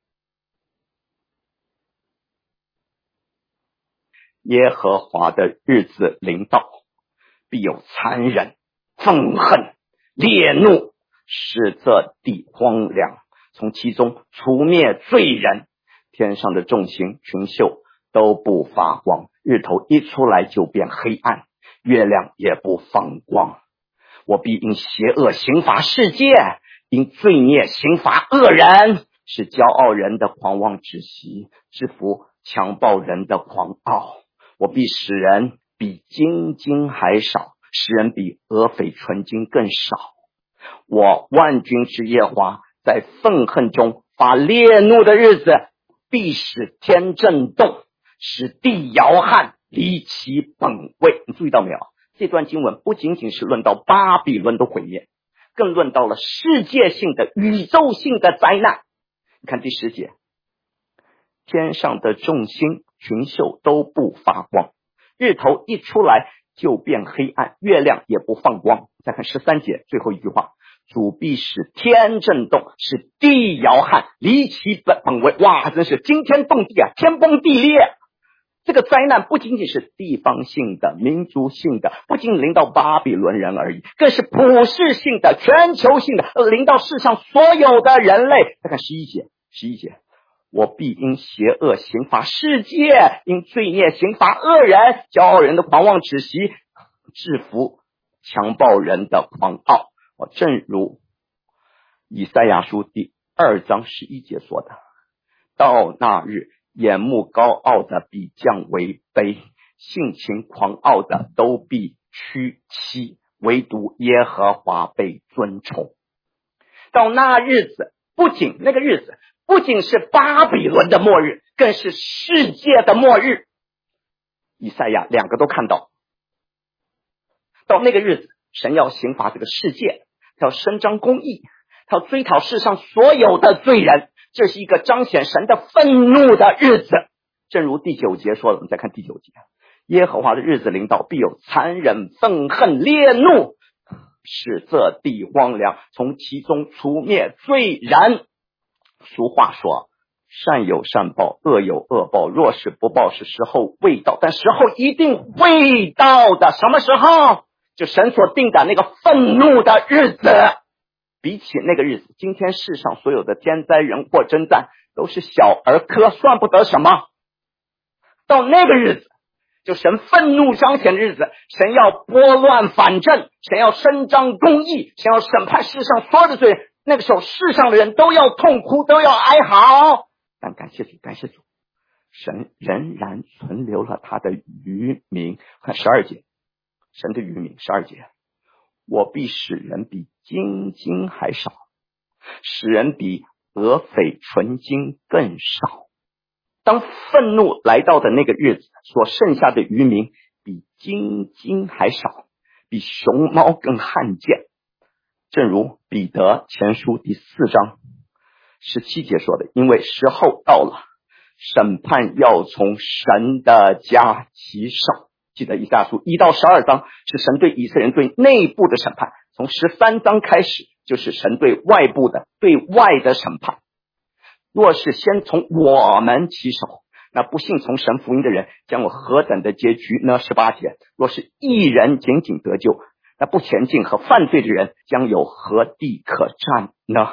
耶和华的日子临到，必有残忍、愤恨、烈怒，使这地荒凉，从其中除灭罪人。天上的众星群宿都不发光，日头一出来就变黑暗，月亮也不放光。我必因邪恶刑罚世界，因罪孽刑罚恶人，使骄傲人的狂妄止息，制服强暴人的狂傲。我必使人比金金还少，使人比俄斐纯金更少。我万军之耶和华在愤恨中发烈怒的日子，必使天震动，使地摇撼，离其本位。你注意到没有？这段经文不仅仅是论到巴比伦的毁灭，更论到了世界性的宇宙性的灾难。你看第十节，天上的众星群宿都不发光，日头一出来就变黑暗，月亮也不放光。再看十三节最后一句话，主必使天震动，使地摇撼，离其本本位。哇，真是惊天动地啊，天崩地裂。这个灾难不仅仅是地方性的、民族性的，不仅临到巴比伦人而已，更是普世性的、全球性的，临到世上所有的人类。再看十一节，十一节，我必因邪恶刑罚世界，因罪孽刑罚恶人，骄傲人的狂妄止息，制服强暴人的狂傲。正如以赛亚书第二章十一节说的，到那日，眼目高傲的必降为卑，性情狂傲的都必屈膝，唯独耶和华被尊崇。到那日子，不仅那个日子不仅是巴比伦的末日，更是世界的末日。以赛亚两个都看到，到那个日子，神要刑罚这个世界，他要伸张公义，他要追讨世上所有的罪人，这是一个彰显神的愤怒的日子。正如第九节说的，我们再看第九节，耶和华的日子临到，必有残忍、愤恨、烈怒，使这地荒凉，从其中除灭罪人。俗话说，善有善报，恶有恶报，若是不报，是时候未到，但时候一定会到的。什么时候？就神所定的那个愤怒的日子。比起那个日子，今天世上所有的天灾人祸征战都是小儿科，算不得什么。到那个日子，就神愤怒彰显的日子，神要拨乱反正，神要伸张公义，神要审判世上所有的罪人。那个时候世上的人都要痛哭，都要哀嚎。但感谢主，感谢主，神仍然存留了他的余民。看十二节，神的余民，十二节，我必使人比金金还少，使人比俄斐纯金更少。当愤怒来到的那个日子，所剩下的余民比金金还少，比熊猫更罕见。正如彼得前书第四章十七节说的，因为时候到了，审判要从神的家起手。记得以赛亚书一到十二章是神对以色列人对内部的审判，从十三章开始就是神对外部的对外的审判。若是先从我们起手，那不信从神福音的人将有何等的结局呢？十八节，若是一人仅仅得救，那不前进和犯罪的人将有何地可站呢？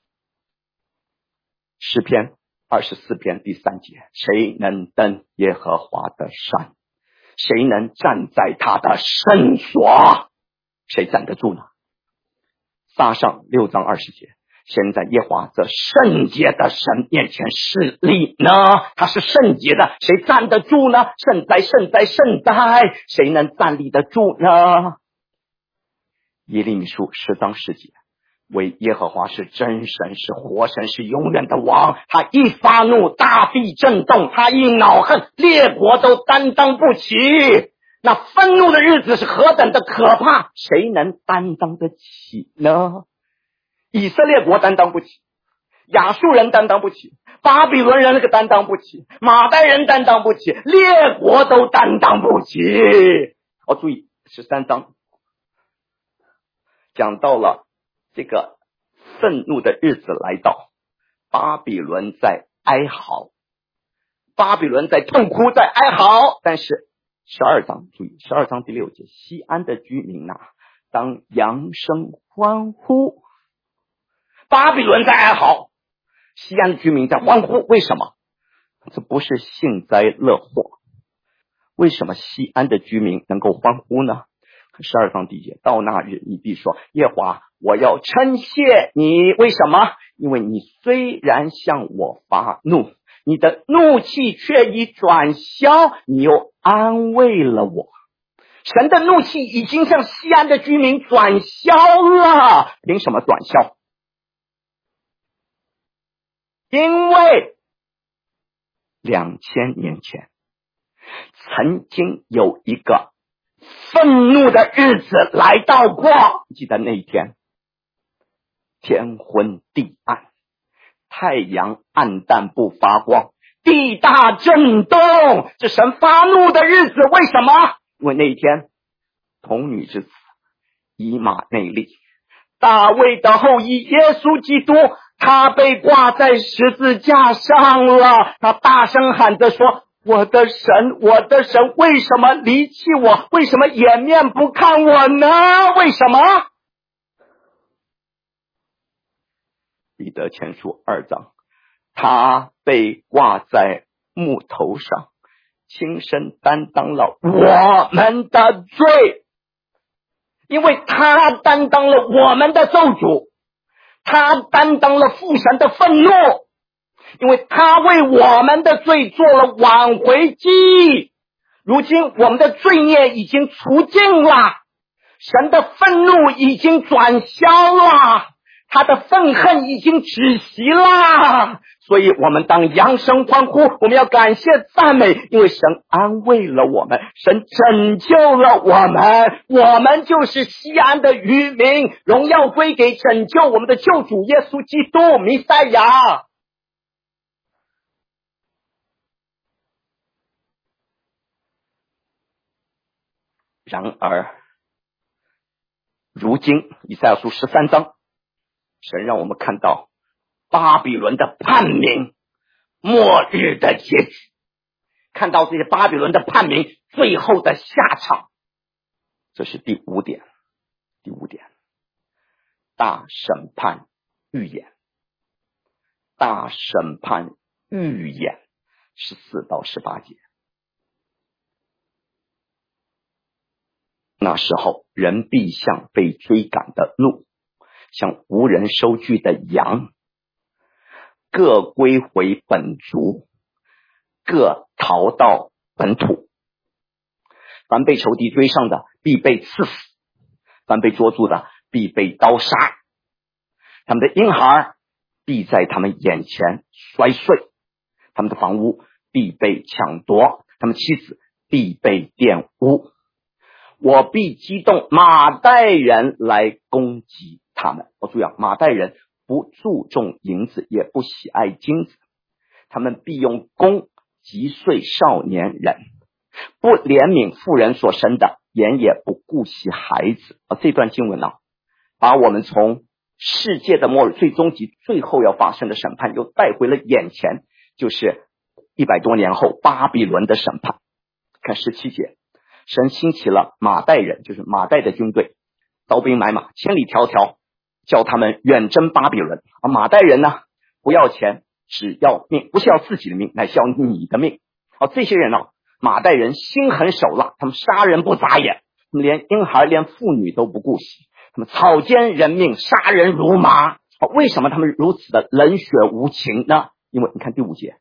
诗篇二十四篇第三节，谁能登耶和华的山？谁能站在他的圣所？谁站得住呢？ 撒上六章二十节，现在耶和华这圣洁的神面前势力呢？他是圣洁的，谁站得住呢？圣哉圣哉圣哉，谁能站立得住呢？耶利米书十章十节，为耶和华是真神，是活神，是永远的王。他一发怒，大地震动；他一恼恨，列国都担当不起。那愤怒的日子是何等的可怕，谁能担当得起呢？以色列国担当不起，亚述人担当不起，巴比伦人那个担当不起，马代人担当不起，列国都担当不起。哦，注意十三章讲到了这个愤怒的日子来到，巴比伦在哀嚎，巴比伦在痛哭，在哀嚎。但是十二章，注意十二章第六节，西安的居民啊，当扬声欢呼。巴比伦在哀嚎，西安的居民在欢呼。为什么？这不是幸灾乐祸。为什么西安的居民能够欢呼呢？十二章第一节，到那日你必说，耶和华，我要称谢你。为什么？因为你虽然向我发怒，你的怒气却已转消，你又安慰了我。神的怒气已经向西安的居民转消了。凭什么转消？因为两千年前曾经有一个愤怒的日子来到过，记得那一天天昏地暗，太阳暗淡不发光，地大震动，这神发怒的日子。为什么？因为那一天童女之子以马内利，大卫的后裔耶稣基督，他被挂在十字架上了。他大声喊着说，我的神，我的神，为什么离弃我？为什么掩面不看我呢？为什么？彼得前书二章，他被挂在木头上，亲身担当了我们的罪，因为他担当了我们的咒诅，他担当了父神的愤怒，因为他为我们的罪做了挽回祭。如今我们的罪孽已经除尽了，神的愤怒已经转消了，他的愤恨已经止息了。所以我们当扬声欢呼，我们要感谢赞美，因为神安慰了我们，神拯救了我们，我们就是西安的渔民，荣耀归给拯救我们的救主耶稣基督弥赛亚。然而如今以赛亚书十三章，神让我们看到巴比伦的叛民末日的结局，看到这些巴比伦的叛民最后的下场。这是第五点，第五点，大审判预言，大审判预言，十四到十八节。那时候，人必像被追赶的鹿，像无人收据的羊，各归回本族，各逃到本土。凡被仇敌追上的，必被刺死；凡被捉住的，必被刀杀。他们的婴孩必在他们眼前摔碎，他们的房屋必被抢夺，他们妻子必被玷污。我必激动马代人来攻击他们。我注意啊，马代人不注重银子，也不喜爱金子，他们必用弓击碎少年人，不怜悯妇人所生的，眼也不顾惜孩子。啊，这段经文啊，把我们从世界的末日最终极最后要发生的审判又带回了眼前，就是一百多年后巴比伦的审判。看十七节，神兴起了马代人，就是马代的军队，刀兵买马，千里迢迢叫他们远征巴比伦。而马代人呢，不要钱，只要命，不是要自己的命，乃是要你的命。好，这些人呢，马代人心狠手辣，他们杀人不眨眼，他们连婴孩连妇女都不顾惜， 他们草菅人命，杀人如麻。为什么他们如此的冷血无情呢？因为你看第五节，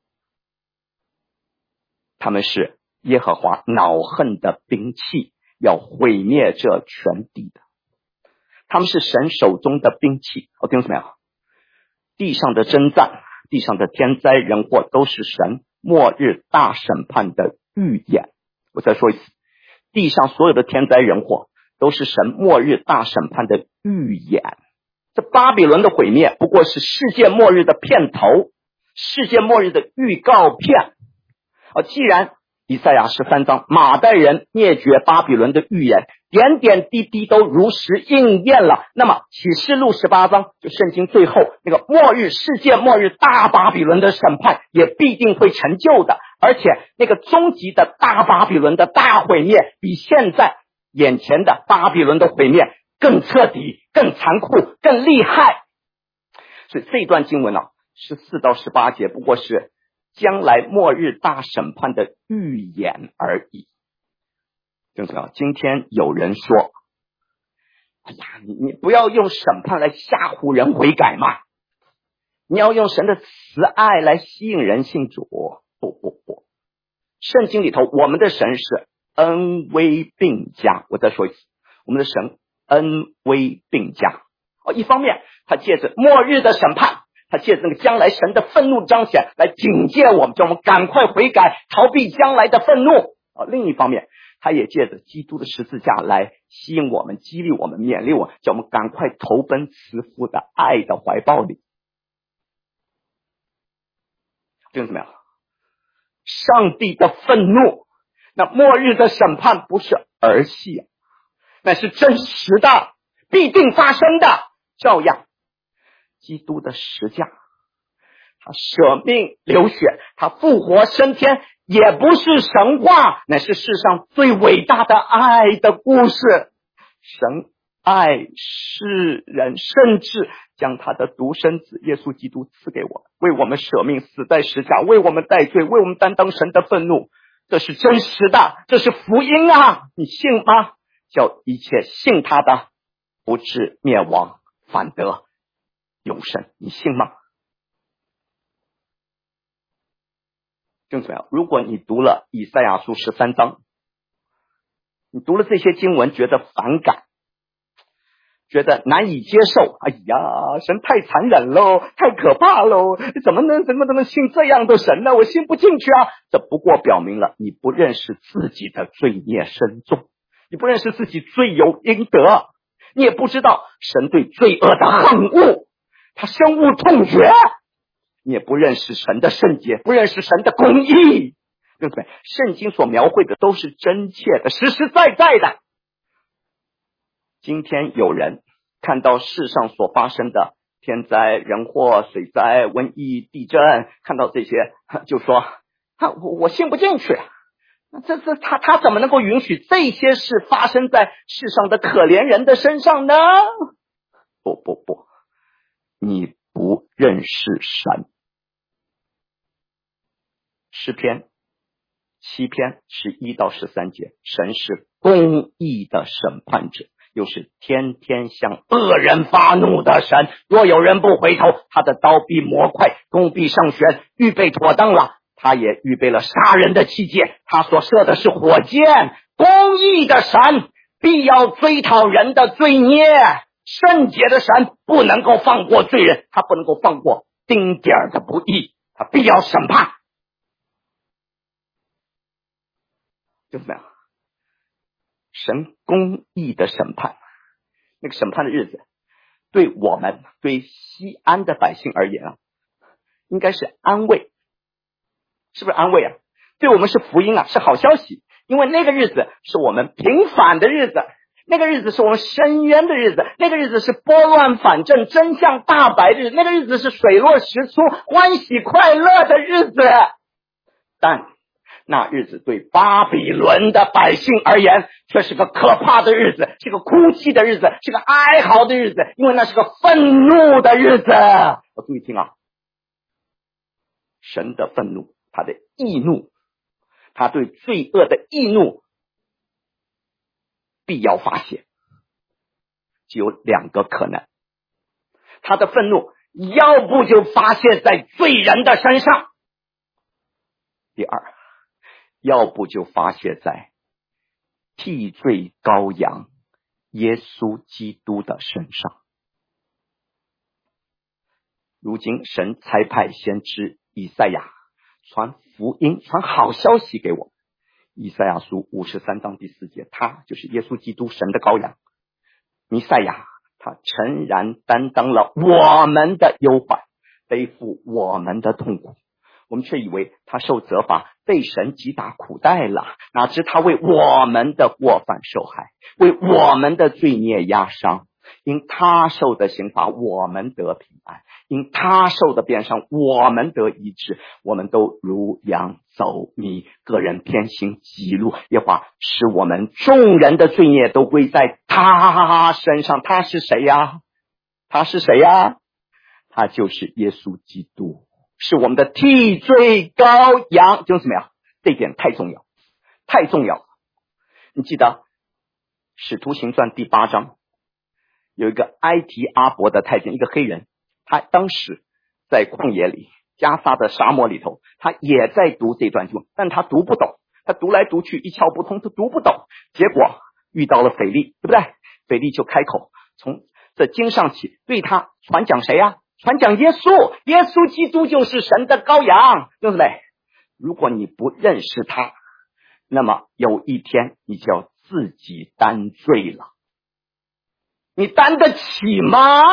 他们是耶和华恼恨的兵器，要毁灭这全地的。他们是神手中的兵器。哦，听懂没有？地上的征战，地上的天灾人祸，都是神末日大审判的预言。我再说一次，地上所有的天灾人祸，都是神末日大审判的预言。这巴比伦的毁灭不过是世界末日的片头，世界末日的预告片。啊，既然以赛亚十三章马代人灭绝巴比伦的预言点点滴滴都如实应验了，那么启示录十八章就圣经最后那个末日世界末日大巴比伦的审判也必定会成就的，而且那个终极的大巴比伦的大毁灭比现在眼前的巴比伦的毁灭更彻底、更残酷、更厉害。所以这一段经文啊，十四到十八节不过是将来末日大审判的预言而已。听懂没有？今天有人说，哎呀，你你不要用审判来吓唬人悔改嘛，你要用神的慈爱来吸引人信主。不不不，圣经里头我们的神是恩威并加。我再说一次，我们的神恩威并加。哦，一方面他借着末日的审判，他借着那个将来神的愤怒彰显来警戒我们，叫我们赶快悔改，逃避将来的愤怒。哦，另一方面他也借着基督的十字架来吸引我们，激励我们，勉励我们，叫我们赶快投奔慈父的爱的怀抱里。听懂没有？上帝的愤怒，那末日的审判不是儿戏啊，那是真实的，必定发生的。照样基督的十架，他舍命流血，他复活升天，也不是神话，乃是世上最伟大的爱的故事。神爱世人，甚至将他的独生子耶稣基督赐给我们，为我们舍命死在十架，为我们代罪，为我们担当神的愤怒。这是真实的，这是福音啊！你信吗？叫一切信他的不至灭亡，反得永生。你信吗？听懂没有？如果你读了以赛亚书十三章，你读了这些经文觉得反感，觉得难以接受，哎呀，神太残忍喽，太可怕喽，怎么能怎么能信这样的神呢？我信不进去啊！这不过表明了你不认识自己的罪孽深重，你不认识自己罪有应得，你也不知道神对罪恶的恨恶，他深恶痛绝，你也不认识神的圣洁，不认识神的公义，对不对？圣经所描绘的都是真切的，实实在在的。今天有人看到世上所发生的天灾人祸、水灾、瘟疫、地震，看到这些就说啊，我我信不进去，这这他他怎么能够允许这些事发生在世上的可怜人的身上呢？不不不，你不认识神。诗篇七篇十一到十三节，神是公义的审判者，又是天天向恶人发怒的神。若有人不回头，他的刀必磨快，弓必上弦，预备妥当了，他也预备了杀人的器械，他所射的是火箭。公义的神必要追讨人的罪孽，圣洁的神不能够放过罪人，他不能够放过丁点儿的不义，他必要审判。对不对？神公义的审判，那个审判的日子对我们对西安的百姓而言啊，应该是安慰，是不是安慰啊？对我们是福音啊，是好消息，因为那个日子是我们平反的日子，那个日子是我们伸冤的日子，那个日子是拨乱反正真相大白日，那个日子是水落石出欢喜快乐的日子。但那日子对巴比伦的百姓而言却是个可怕的日子，是个哭泣的日子，是个哀嚎的日子，因为那是个愤怒的日子。我注意听啊，神的愤怒，他的义怒，他对罪恶的义怒必要发泄。 只有两个可能，他的愤怒要不就发泄在罪人的身上，第二，要不就发泄在替罪羔羊耶稣基督的身上。如今神差派先知以赛亚传福音，传好消息给我们。以赛亚书五十三章第四节，他就是耶稣基督，神的羔羊弥赛亚，他诚然担当了我们的忧患，背负我们的痛苦，我们却以为他受责罚，被神击打苦待了，哪知他为我们的过犯受害，为我们的罪孽压伤。因他受的刑罚，我们得平安；因他受的鞭伤，我们得医治。我们都如羊走迷，个人偏行己路。耶和华使我们众人的罪孽都归在他身上。他是谁呀？他是谁呀？他就是耶稣基督，是我们的替罪羔羊。就是什么呀？这一点太重要，太重要了。你记得使徒行传第八章有一个埃提阿伯的太监，一个黑人，他当时在旷野里，加沙的沙漠里头，他也在读这段经文，但他读不懂，他读来读去一窍不通，他读不懂。结果遇到了腓利，对不对？腓利就开口，从这经上起对他传讲谁啊？传讲耶稣，耶稣基督就是神的羔羊，对不对？如果你不认识他，那么有一天你就要自己担罪了。你担得起吗？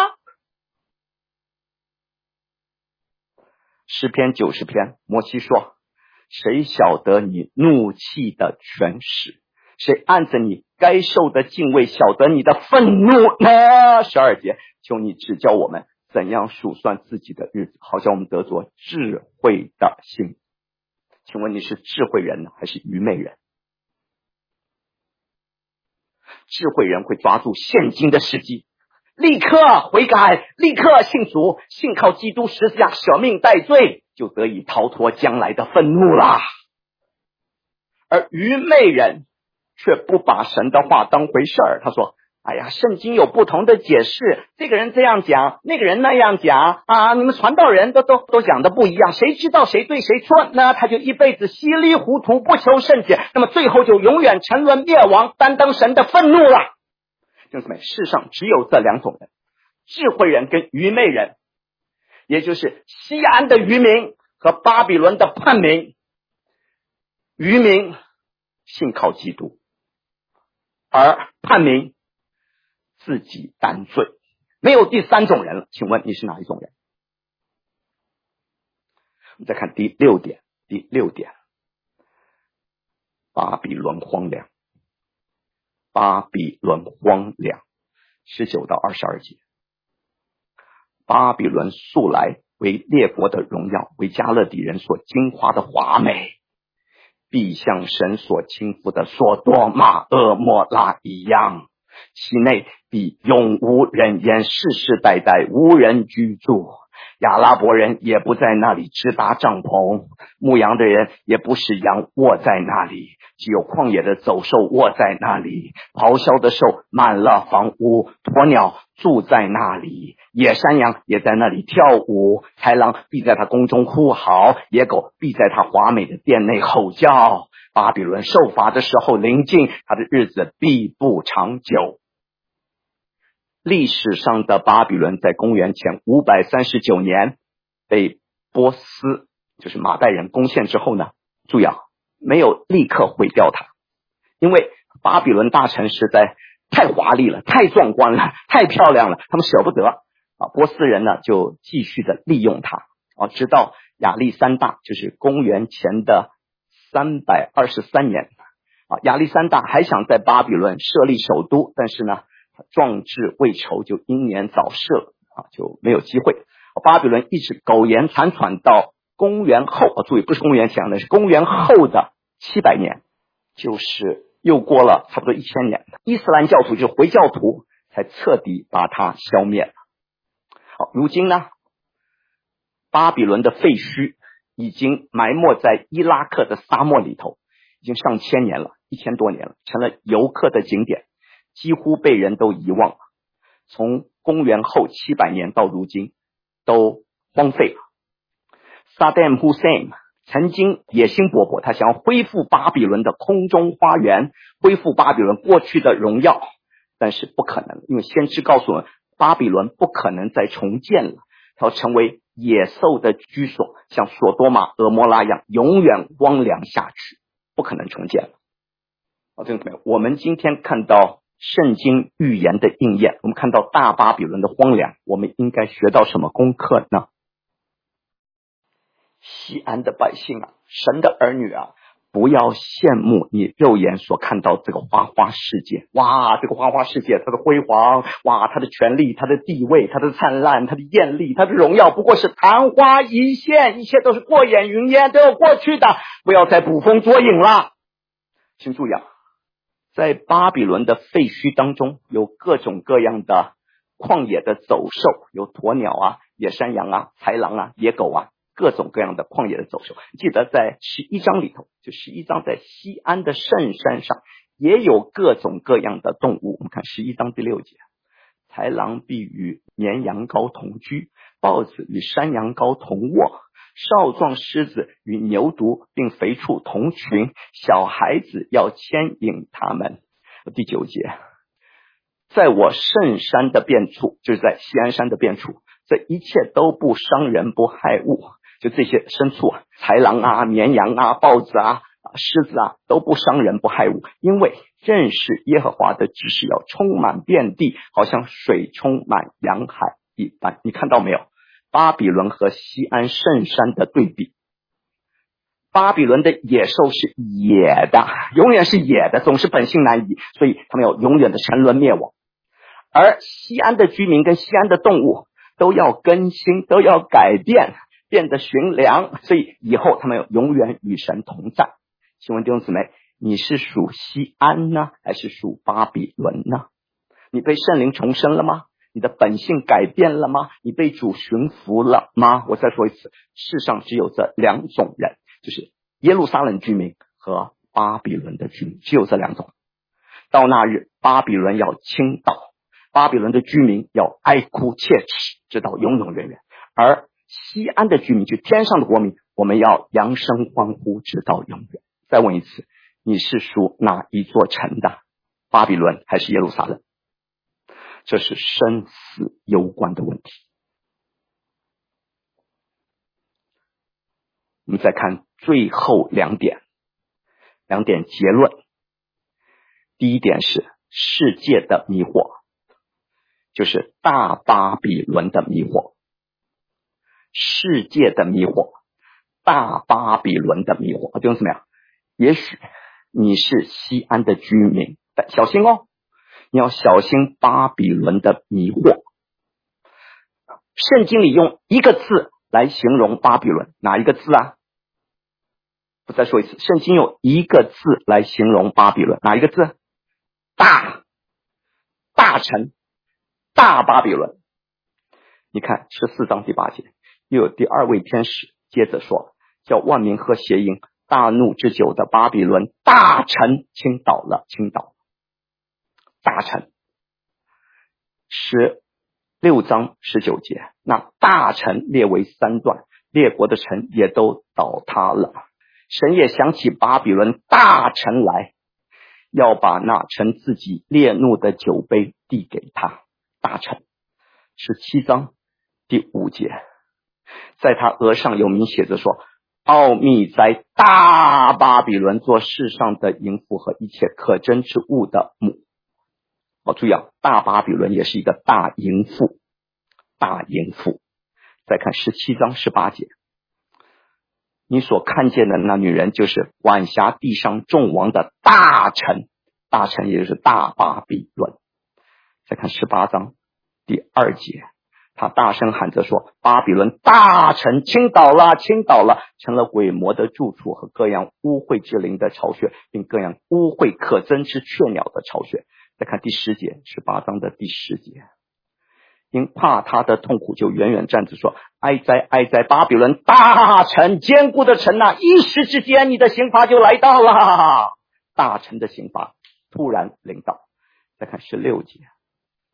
诗篇九十篇，摩西说，谁晓得你怒气的权势？谁按着你该受的敬畏晓得你的愤怒呢？十二节，求你指教我们怎样数算自己的日子，好像我们得着智慧的心。请问你是智慧人呢，还是愚昧人？智慧人会抓住现今的时机，立刻悔改，立刻信主，信靠基督十字架舍命代罪，就得以逃脱将来的愤怒啦。而愚昧人却不把神的话当回事儿，他说，哎呀，圣经有不同的解释，这个人这样讲，那个人那样讲啊，你们传道人都都都讲的不一样，谁知道谁对谁错呢？他就一辈子稀里糊涂，不求甚解，那么最后就永远沉沦灭亡，担当神的愤怒了。弟兄姊妹，世上只有这两种人，智慧人跟愚昧人，也就是西安的渔民和巴比伦的叛民。渔民信靠基督，而叛民自己担罪，没有第三种人了。请问你是哪一种人？我们再看第六点，第六点，巴比伦荒凉，巴比伦荒凉，十九到二十二节。巴比伦素来为列国的荣耀，为加勒底人所惊夸的华美，必像神所倾覆的所多玛蛾摩拉一样，其内必永无人烟，世世代代无人居住。亚拉伯人也不在那里支搭帐篷，牧羊的人也不使羊卧在那里，只有旷野的走兽卧在那里，咆哮的兽满了房屋，鸵鸟住在那里，野山羊也在那里跳舞，豺狼必在他宫中呼嚎，野狗必在他华美的殿内吼叫。巴比伦受罚的时候临近，他的日子必不长久。历史上的巴比伦在公元前五百三十九年被波斯，就是马代人攻陷之后呢，注意啊，没有立刻毁掉它，因为巴比伦大城实在太华丽了，太壮观了，太漂亮了，他们舍不得啊。波斯人呢就继续的利用它啊，直到亚历山大，就是公元前的三百二十三年啊，亚历山大还想在巴比伦设立首都，但是呢壮志未酬，就英年早逝了啊，就没有机会。巴比伦一直苟延残喘到公元后，啊，注意不是公元前的，是公元后的七百年，就是又过了差不多一千年，伊斯兰教徒就是回教徒才彻底把它消灭了。好，如今呢，巴比伦的废墟已经埋没在伊拉克的沙漠里头，已经上千年了，一千多年了，成了游客的景点，几乎被人都遗忘了。 从公元后七百年到如今都荒废了。Saddam Hussein 曾经野心勃勃，他想要恢复巴比伦的空中花园，恢复巴比伦过去的荣耀，但是不可能，因为先知告诉我们，巴比伦不可能再重建了，它要成为野兽的居所，像索多玛、俄摩拉一样，永远荒凉下去，不可能重建了。好，这个我们今天看到圣经预言的应验，我们看到大巴比伦的荒凉，我们应该学到什么功课呢？西安的百姓啊，神的儿女啊，不要羡慕你肉眼所看到这个花花世界。哇，这个花花世界它的辉煌，哇，它的权力，它的地位，它的灿烂，它的艳丽，它的荣耀不过是昙花一现，一切都是过眼云烟，都要过去的，不要再捕风捉影了。请注意啊，在巴比伦的废墟当中有各种各样的旷野的走兽，有鸵鸟啊、野山羊啊、豺狼啊、野狗啊，各种各样的旷野的走兽。记得在十一章里头，就十一章在西安的圣山上也有各种各样的动物。我们看十一章第六节，豺狼必与绵羊羔同居，豹子与山羊羔同卧，少壮狮子与牛犊并肥畜同群，小孩子要牵引他们。第九节，在我圣山的遍处，就是在西安山的遍处，这一切都不伤人不害物，就这些牲畜啊，豺狼啊、绵羊啊、豹子啊、狮子啊，都不伤人不害物，因为认识耶和华的知识要充满遍地，好像水充满洋海一般。你看到没有？巴比伦和西安圣山的对比。巴比伦的野兽是野的，永远是野的，总是本性难移，所以他们要永远的沉沦灭亡。而西安的居民跟西安的动物都要更新，都要改变，变得驯良，所以以后他们要永远与神同在。请问弟兄姊妹，你是属西安呢，还是属巴比伦呢？你被圣灵重生了吗？你的本性改变了吗？你被主驯服了吗？我再说一次，世上只有这两种人，就是耶路撒冷居民和巴比伦的居民，只有这两种。到那日，巴比伦要倾倒，巴比伦的居民要哀哭切齿，直到永永远远。而西安的居民，就天上的国民，我们要扬声欢呼，直到永远。再问一次，你是属哪一座城的？巴比伦还是耶路撒冷？这是生死攸关的问题。我们再看最后两点，两点结论。第一点是世界的迷惑，就是大巴比伦的迷惑。世界的迷惑，大巴比伦的迷惑。弟兄姊妹，也许你是西安的居民，但小心哦，你要小心巴比伦的迷惑。圣经里用一个字来形容巴比伦，哪一个字啊？我再说一次，圣经用一个字来形容巴比伦，哪一个字？大，大臣，大巴比伦。你看十四章第八节，又有第二位天使接着说，叫万民喝邪淫大怒之久的巴比伦大臣倾倒了，倾倒了。大臣。十六章十九节，那大臣列为三段，列国的城也都倒塌了。神也想起巴比伦大臣来，要把那盛自己烈怒的酒杯递给他。大臣。十七章第五节，在他额上有名写着说，奥秘在大巴比伦做世上的淫妇和一切可憎之物的母。好，注意啊，大巴比伦也是一个大淫妇，大淫妇。再看十七章十八节，你所看见的那女人就是管辖地上众王的大臣，大臣也就是大巴比伦。再看十八章第二节，他大声喊着说，巴比伦大臣倾倒了，倾倒了，成了鬼魔的住处和各样污秽之灵的巢穴，并各样污秽可憎之雀鸟的巢穴。再看第十节，十八章的第十节，因怕他的痛苦，就远远站着说，哀哉哀哉，巴比伦大臣，坚固的城啊，一时之间你的刑罚就来到了。大臣的刑罚突然临到。再看十六节，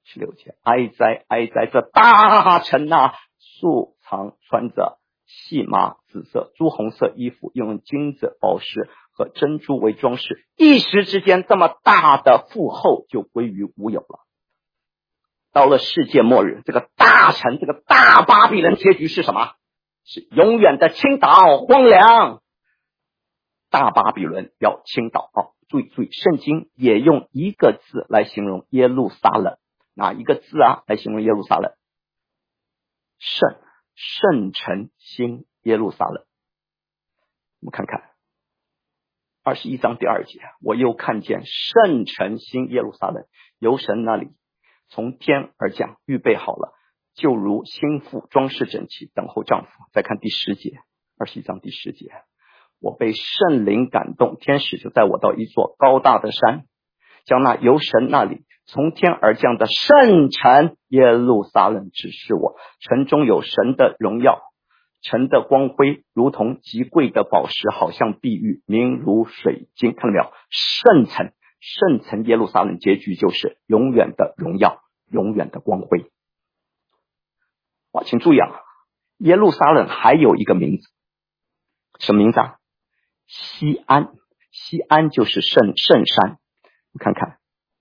十六节，哀哉哀哉，这大臣呐、啊，素常穿着细麻紫色、朱红色衣服，用金子、宝石和珍珠为装饰，一时之间，这么大的富厚就归于无有了。到了世界末日，这个大臣，这个大巴比伦结局是什么？是永远的倾倒、荒凉。大巴比伦要倾倒啊！注意注意，圣经也用一个字来形容耶路撒冷，哪一个字啊？来形容耶路撒冷？圣，圣城新耶路撒冷。我们看看二十一章第二节，我又看见圣城新耶路撒冷由神那里从天而降，预备好了，就如新妇装饰整齐，等候丈夫。再看第十节，二十一章第十节，我被圣灵感动，天使就带我到一座高大的山，将那由神那里从天而降的圣城耶路撒冷指示我，城中有神的荣耀，城的光辉如同极贵的宝石，好像碧玉，明如水晶。看到没有？圣城，圣城耶路撒冷结局就是永远的荣耀，永远的光辉。哇，请注意啊，耶路撒冷还有一个名字，什么名字啊？西安，西安就是圣圣山。你看看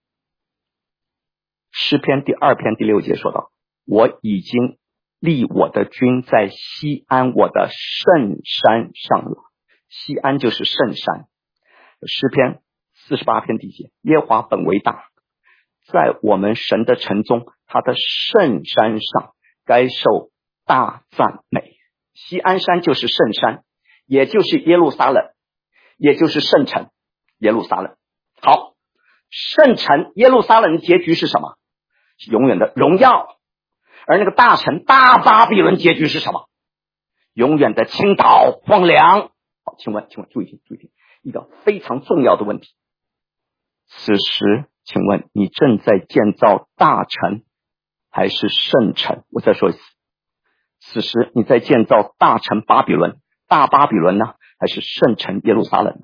诗篇第二篇第六节说到，我已经立我的军在西安我的圣山上了。西安就是圣山。诗篇四十八篇第一节，耶和华本为大，在我们神的城中，他的圣山上该受大赞美。西安山就是圣山，也就是耶路撒冷，也就是圣城耶路撒冷。好，圣城耶路撒冷的结局是什么？是永远的荣耀。而那个大城大巴比伦结局是什么？永远的倾倒、荒凉。好，请问请问注意听注意听一个非常重要的问题，此时请问你正在建造大城还是圣城？我再说一次，此时你在建造大城巴比伦，大巴比伦呢，还是圣城耶路撒冷呢？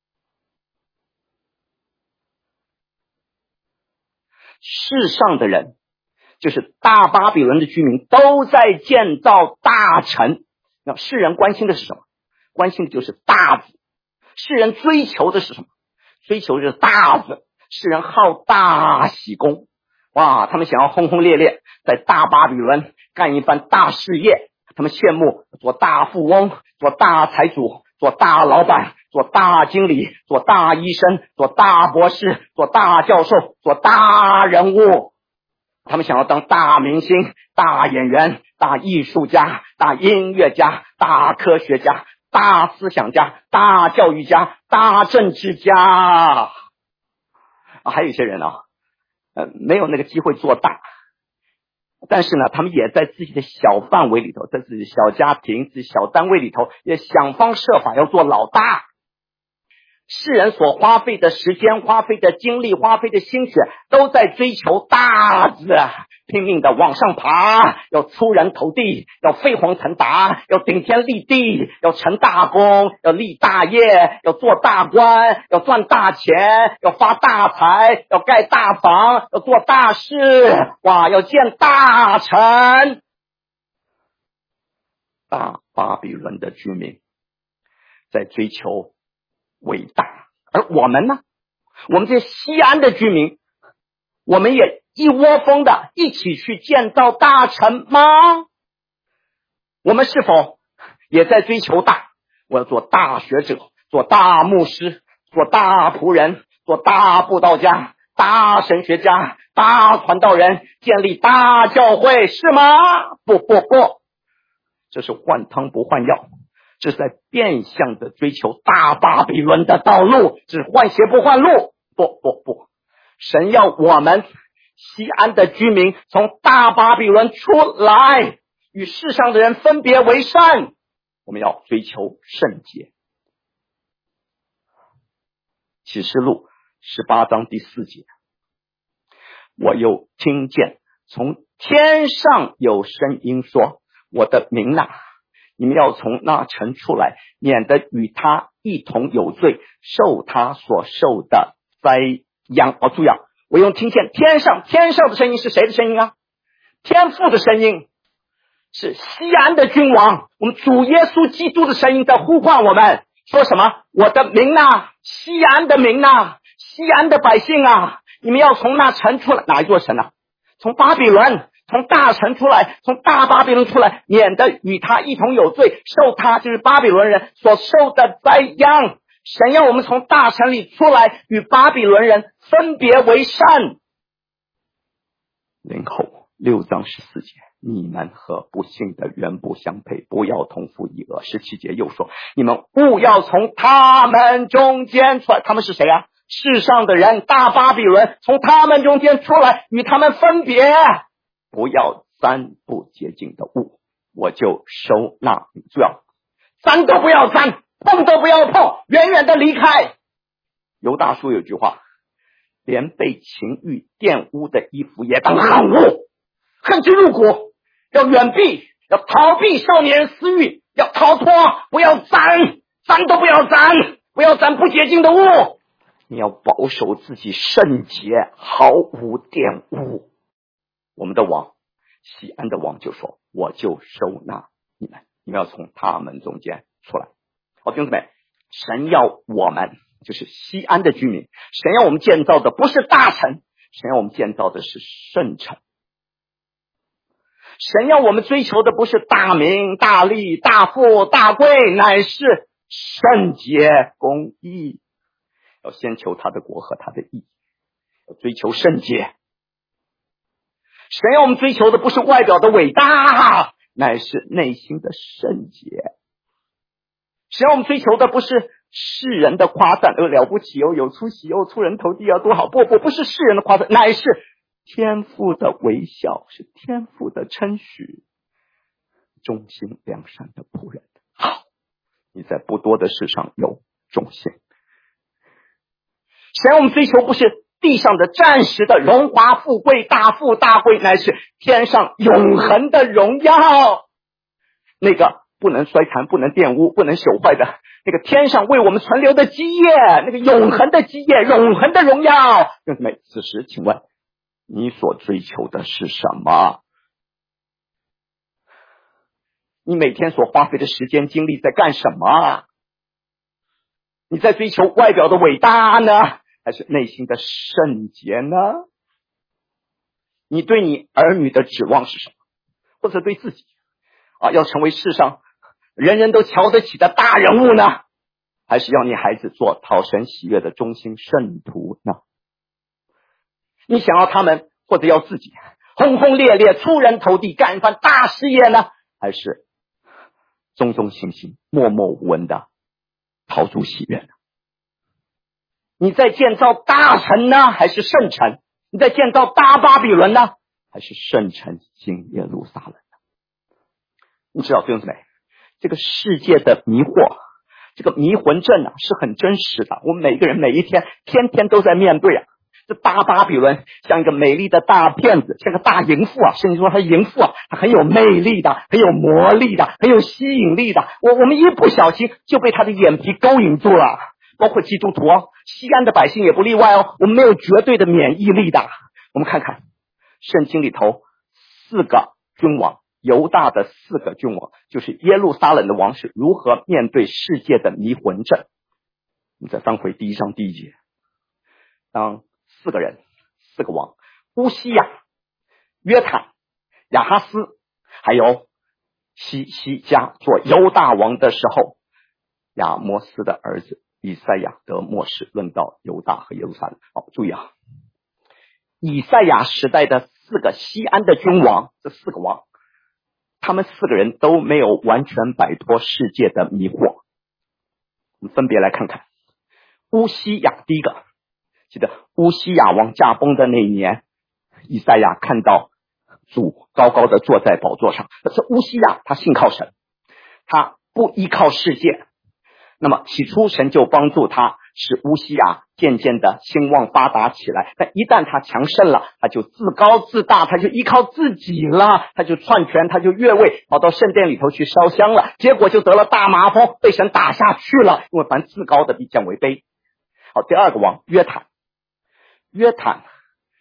世上的人，就是大巴比伦的居民，都在建造大城。那世人关心的是什么？关心的就是大字。世人追求的是什么？追求的是大字。世人好大喜功，哇，他们想要轰轰烈烈在大巴比伦干一番大事业，他们羡慕做大富翁，做大财主，做大老板，做大经理，做大医生，做大博士，做大教授，做大人物。他们想要当大明星、大演员、大艺术家、大音乐家、大科学家、大思想家、大教育家、大政治家。啊，还有一些人啊，呃，没有那个机会做大，但是呢，他们也在自己的小范围里头，在自己小家庭、自己小单位里头，也想方设法要做老大。世人所花费的时间、花费的精力、花费的心血，都在追求大字，拼命的往上爬，要出人头地，要飞黄腾达，要顶天立地，要成大功，要立大业，要做大官，要赚大钱，要发大财，要盖大房，要做大事，哇，要建大城。大巴比伦的居民在追求伟大，而我们呢？我们这些西安的居民，我们也一窝蜂的一起去建造大城吗？我们是否也在追求大？我要做大学者，做大牧师，做大仆人，做大布道家，大神学家，大传道人，建立大教会，是吗？不不不，这是换汤不换药，这是在变相的追求大巴比伦的道路，只换鞋不换路。不不不，神要我们西安的居民从大巴比伦出来，与世上的人分别为善。我们要追求圣洁。启示录十八章第四节，我又听见从天上有声音说，我的民哪，你们要从那城出来，免得与他一同有罪，受他所受的灾殃。哦，注意啊， 我用听见天上天上的声音是谁的声音啊？天父的声音，是西安的君王，我们主耶稣基督的声音在呼唤我们，说什么？我的民啊，西安的民啊，西安的百姓啊，你们要从那城出来。哪一座城啊？从巴比伦，从大城出来，从大巴比伦出来，免得与他一同有罪，受他就是巴比伦人所受的灾殃。神要我们从大城里出来，与巴比伦人分别为善。然后六章十四节，你们和不幸的原不相配，不要同父异母。十七节又说，你们不要从他们中间出来。他们是谁啊？世上的人，大巴比伦，从他们中间出来，与他们分别，不要沾不洁净的物，我就收纳你。主要沾都不要沾，碰都不要碰，远远的离开。犹大书有句话，连被情欲玷污的衣服也当恨恶，恨之入骨，要远避，要逃避少年人私欲，要逃脱，不要沾，沾都不要沾，不要沾不洁净的物。你要保守自己圣洁，毫无玷污。我们的王西安的王就说，我就收纳你们，你们要从他们中间出来。好，弟兄姊妹，神要我们就是西安的居民，神要我们建造的不是大城，神要我们建造的是圣城。神要我们追求的不是大名大利大富大贵，乃是圣洁公义。要先求他的国和他的义，要追求圣洁。神要我们追求的不是外表的伟大，乃是内心的圣洁。神要我们追求的不是世人的夸赞，呃了不起哦，有出息哦，出人头地啊，多好！不不不是世人的夸赞，乃是天父的微笑，是天父的称许，忠心良善的仆人。好，你在不多的事上有忠心。神要我们追求不是地上的暂时的荣华富贵大富大贵，乃是天上永恒的荣耀，那个不能衰残不能玷污不能朽坏的那个天上为我们存留的基业，那个永恒的基业，永恒的荣耀。弟兄姊妹，此时请问你所追求的是什么？你每天所花费的时间精力在干什么？你在追求外表的伟大呢，还是内心的圣洁呢？你对你儿女的指望是什么？或者对自己啊，要成为世上人人都瞧得起的大人物呢？还是要你孩子做讨神喜悦的忠心圣徒呢？你想要他们，或者要自己轰轰烈烈出人头地干一番大事业呢？还是忠忠心心默默无闻的讨主喜悦呢？你在建造大城呢，还是圣城？你在建造大巴比伦呢，还是圣城新耶路撒冷呢？你知道弟兄姊妹，这个世界的迷惑，这个迷魂阵啊，是很真实的。我们每个人每一天天天都在面对啊。这大巴比伦像一个美丽的大骗子，像个大淫妇啊，甚至说他淫妇啊，他很有魅力的，很有魔力的，很有吸引力的。我我们一不小心就被他的眼皮勾引住了。包括基督徒哦，西安的百姓也不例外哦。我们没有绝对的免疫力的。我们看看圣经里头四个君王，犹大的四个君王，就是耶路撒冷的王是如何面对世界的迷魂阵。我们再翻回第一章第一节，当四个人四个王乌西亚、约坦、亚哈斯还有西西家做犹大王的时候，亚摩斯的儿子以赛亚得末世，论到犹大和耶路撒冷。好，注意啊，以赛亚时代的四个西安的君王，这四个王，他们四个人都没有完全摆脱世界的迷惑。我们分别来看看乌西亚。第一个，记得乌西亚王驾崩的那一年，以赛亚看到主高高的坐在宝座上。但是乌西亚他信靠神，他不依靠世界。那么起初神就帮助他，使乌西亚渐渐的兴旺发达起来。但一旦他强盛了，他就自高自大，他就依靠自己了，他就篡权，他就越位，跑到圣殿里头去烧香了，结果就得了大麻风，被神打下去了。因为凡自高的必降为卑。好，第二个王约坦，约坦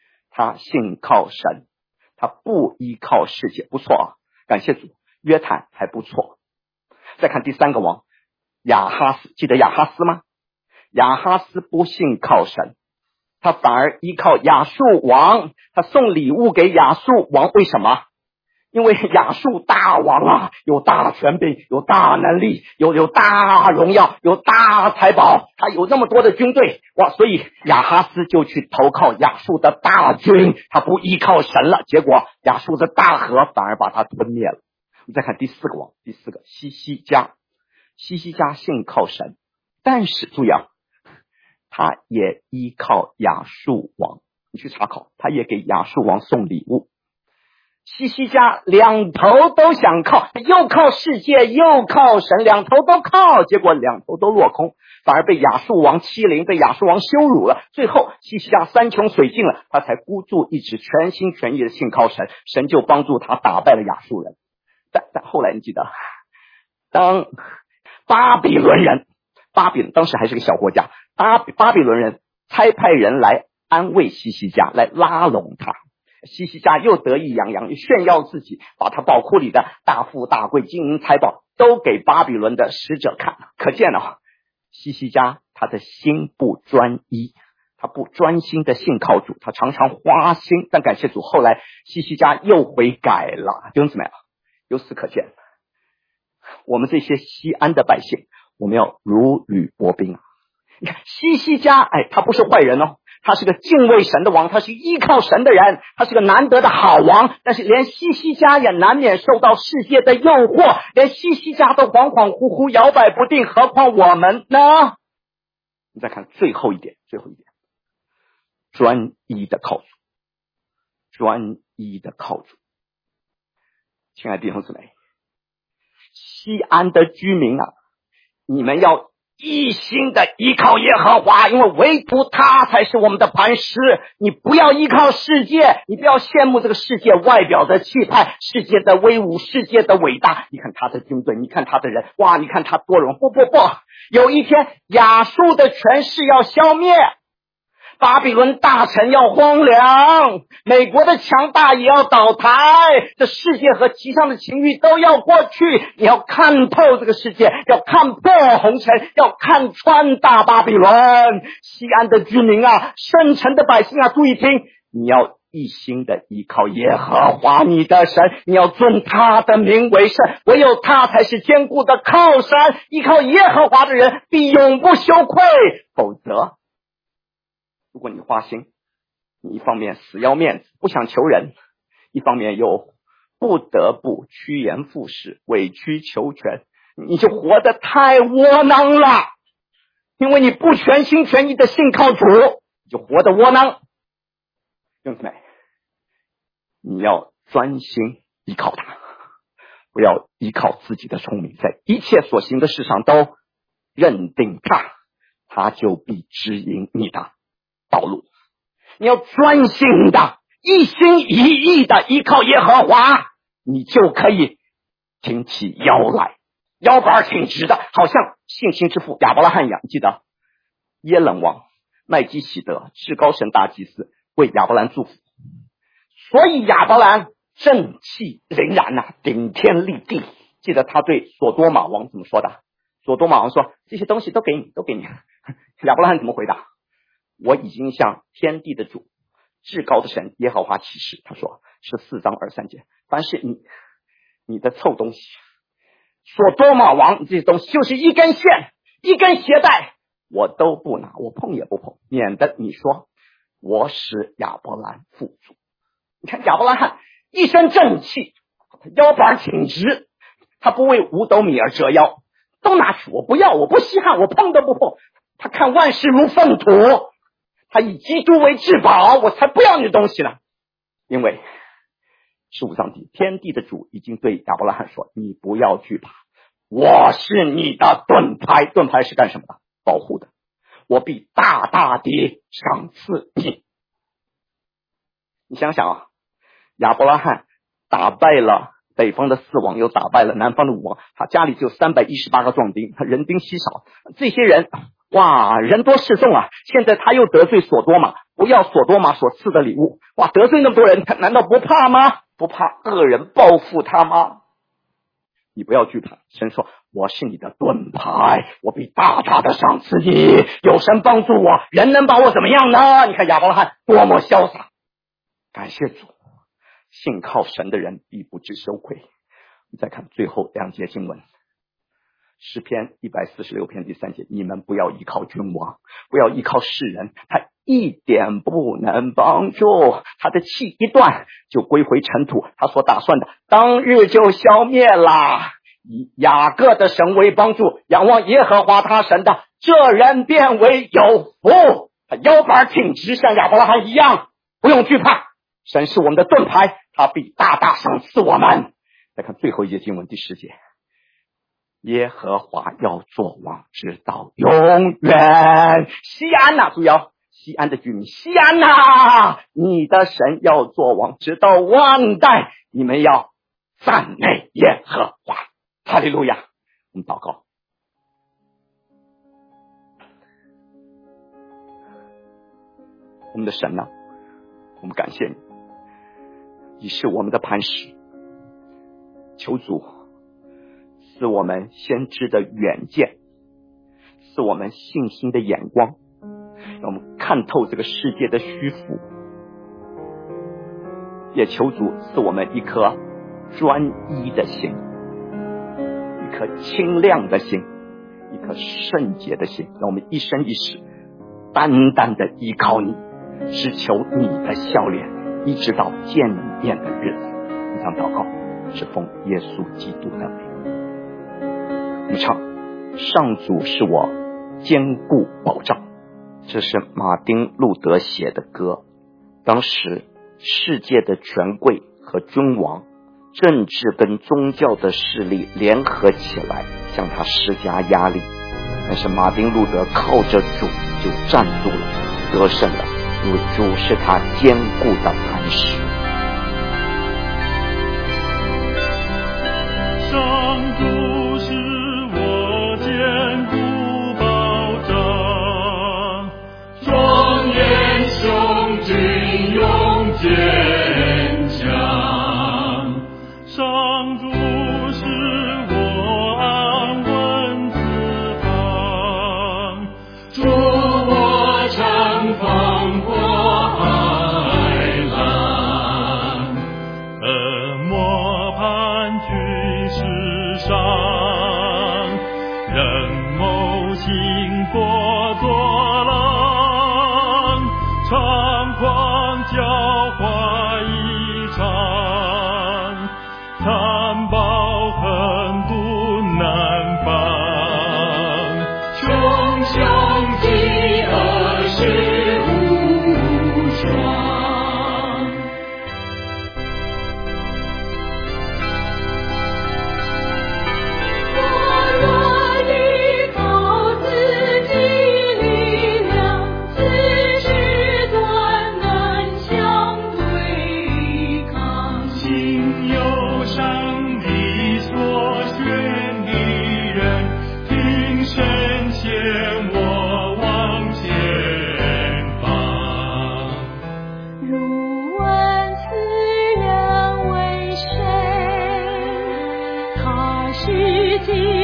他信靠神，他不依靠世界。不错啊，感谢主，约坦还不错。再看第三个王亚哈斯，记得亚哈斯吗？亚哈斯不信靠神，他反而依靠亚述王，他送礼物给亚述王。为什么？因为亚述大王啊，有大权柄，有大能力，有有大荣耀，有大财宝，他有那么多的军队哇，所以亚哈斯就去投靠亚述的大军，他不依靠神了，结果亚述的大河反而把他吞灭了。我们再看第四个王，第四个西西家，西西家信靠神，但是注意啊，他也依靠亚述王，你去查考，他也给亚述王送礼物。西西家两头都想靠，又靠世界又靠神，两头都靠，结果两头都落空，反而被亚述王欺凌，被亚述王羞辱了。最后西西家山穷水尽了，他才孤注一掷，全心全意的信靠神，神就帮助他打败了亚述人。但但后来你记得，当巴比伦人，巴比伦当时还是个小国家，巴比巴比伦人差派人来安慰西西家，来拉拢他。西西家又得意洋洋，炫耀自己，把他宝库里的大富大贵、金银财宝都给巴比伦的使者看。可见啊，西西家他的心不专一，他不专心的信靠主，他常常花心。但感谢主，后来西西家又悔改了。弟兄姊妹啊，由此可见，我们这些西安的百姓，我们要如履薄冰啊！你看西西家，哎，他不是坏人哦。他是个敬畏神的王，他是依靠神的人，他是个难得的好王。但是连西西家也难免受到世界的诱惑，连西西家都恍恍惚惚摇摆不定，何况我们呢？你再看最后一点，最后一点，专一的靠主，专一的靠主。亲爱的弟兄姊妹，西安的居民啊，你们要一心的依靠耶和华，因为唯独他才是我们的磐石。你不要依靠世界，你不要羡慕这个世界外表的气派，世界的威武，世界的伟大。你看他的军队，你看他的人，哇，你看他多荣。不不不，有一天亚述的权势要消灭，巴比伦大城要荒凉，美国的强大也要倒台，这世界和其上的情欲都要过去。你要看透这个世界，要看破红尘，要看穿大巴比伦。西安的居民啊，圣城的百姓啊，注意听，你要一心的依靠耶和华你的神，你要尊他的名为圣，唯有他才是坚固的靠山。依靠耶和华的人必永不羞愧，否则如果你花心，你一方面死要面子，不想求人，一方面又不得不趋炎附势，委曲求全，你就活得太窝囊了。因为你不全心全意的信靠主，你就活得窝囊。兄弟们，你要专心依靠他，不要依靠自己的聪明，在一切所行的事上都认定他，他就必指引你的道路。你要专心的一心一意的依靠耶和华，你就可以挺起腰来，腰板挺直的，好像信心之父亚伯拉罕一样。记得耶冷王麦基洗德至高神大祭司为亚伯兰祝福，所以亚伯兰正气凛然啊，顶天立地。记得他对所多玛王怎么说的？所多玛王说，这些东西都给你，都给你。亚伯拉罕怎么回答？我已经向天地的主至高的神耶和华起誓，他说十四章二三节，凡是你你的臭东西，所多玛王这些东西就是一根线一根鞋带，我都不拿，我碰也不碰，免得你说我使亚伯兰富足。你看亚伯拉罕一身正气，腰板挺直，他不为五斗米而折腰，都拿去，我不要，我不稀罕，我碰都不碰。他看万事如粪土，他以基督为至宝，我才不要你的东西呢。因为十五章底，天地的主已经对亚伯拉罕说，你不要惧怕，我是你的盾牌。盾牌是干什么的？保护的。我必大大地赏赐你。你想想啊，亚伯拉罕打败了北方的四王，又打败了南方的五王，他家里就三百一十八个壮丁，他人丁稀少。这些人哇，人多势众啊！现在他又得罪所多玛，不要所多玛所赐的礼物。哇，得罪那么多人，他难道不怕吗？不怕恶人报复他吗？你不要惧怕，神说我是你的盾牌，我必大大的赏赐你，有神帮助我，人能把我怎么样呢？你看亚伯拉罕多么潇洒，感谢主，信靠神的人必不知羞愧。你再看最后两节经文，诗篇一百四十六篇第三节，你们不要依靠君王，不要依靠世人，他一点不能帮助，他的气一断就归回尘土，他所打算的当日就消灭啦。以雅各的神为帮助，仰望耶和华他神的，这人变为有福。他腰板挺直，像亚伯拉罕一样，不用惧怕，神是我们的盾牌，他必大大赏赐我们。再看最后一节经文第十节，耶和华要做王直到永远。西安呐、啊，注意哦，西安的居民，西安呐、啊，你的神要做王直到万代，你们要赞美耶和华。哈利路亚！我们祷告，我们的神啊，我们感谢你，你是我们的磐石，求主赐我们先知的远见，赐我们信心的眼光，让我们看透这个世界的虚浮，也求主赐我们一颗专一的心，一颗清亮的心，一颗圣洁的心，让我们一生一世单单的依靠你，只求你的笑脸，一直到见面的日子。这样祷告是奉耶稣基督的名。我们唱上主是我坚固保障，这是马丁路德写的歌。当时世界的权贵和君王，政治跟宗教的势力联合起来向他施加压力，但是马丁路德靠着主就站住了，得胜了，因为主是他坚固的磐石。 上主是我坚固保障，庄严雄军勇坚强。上主是我安稳自防，助我乘风过海浪。恶魔盘踞世上，人谋行过作浪，猖狂狡猾异常，残暴狠毒难防，穷凶极恶是无双。 我若依靠自己力量，此时断难相对抗。 心有上帝所选的人，挺身前我往前方。 如问此人为谁？他是今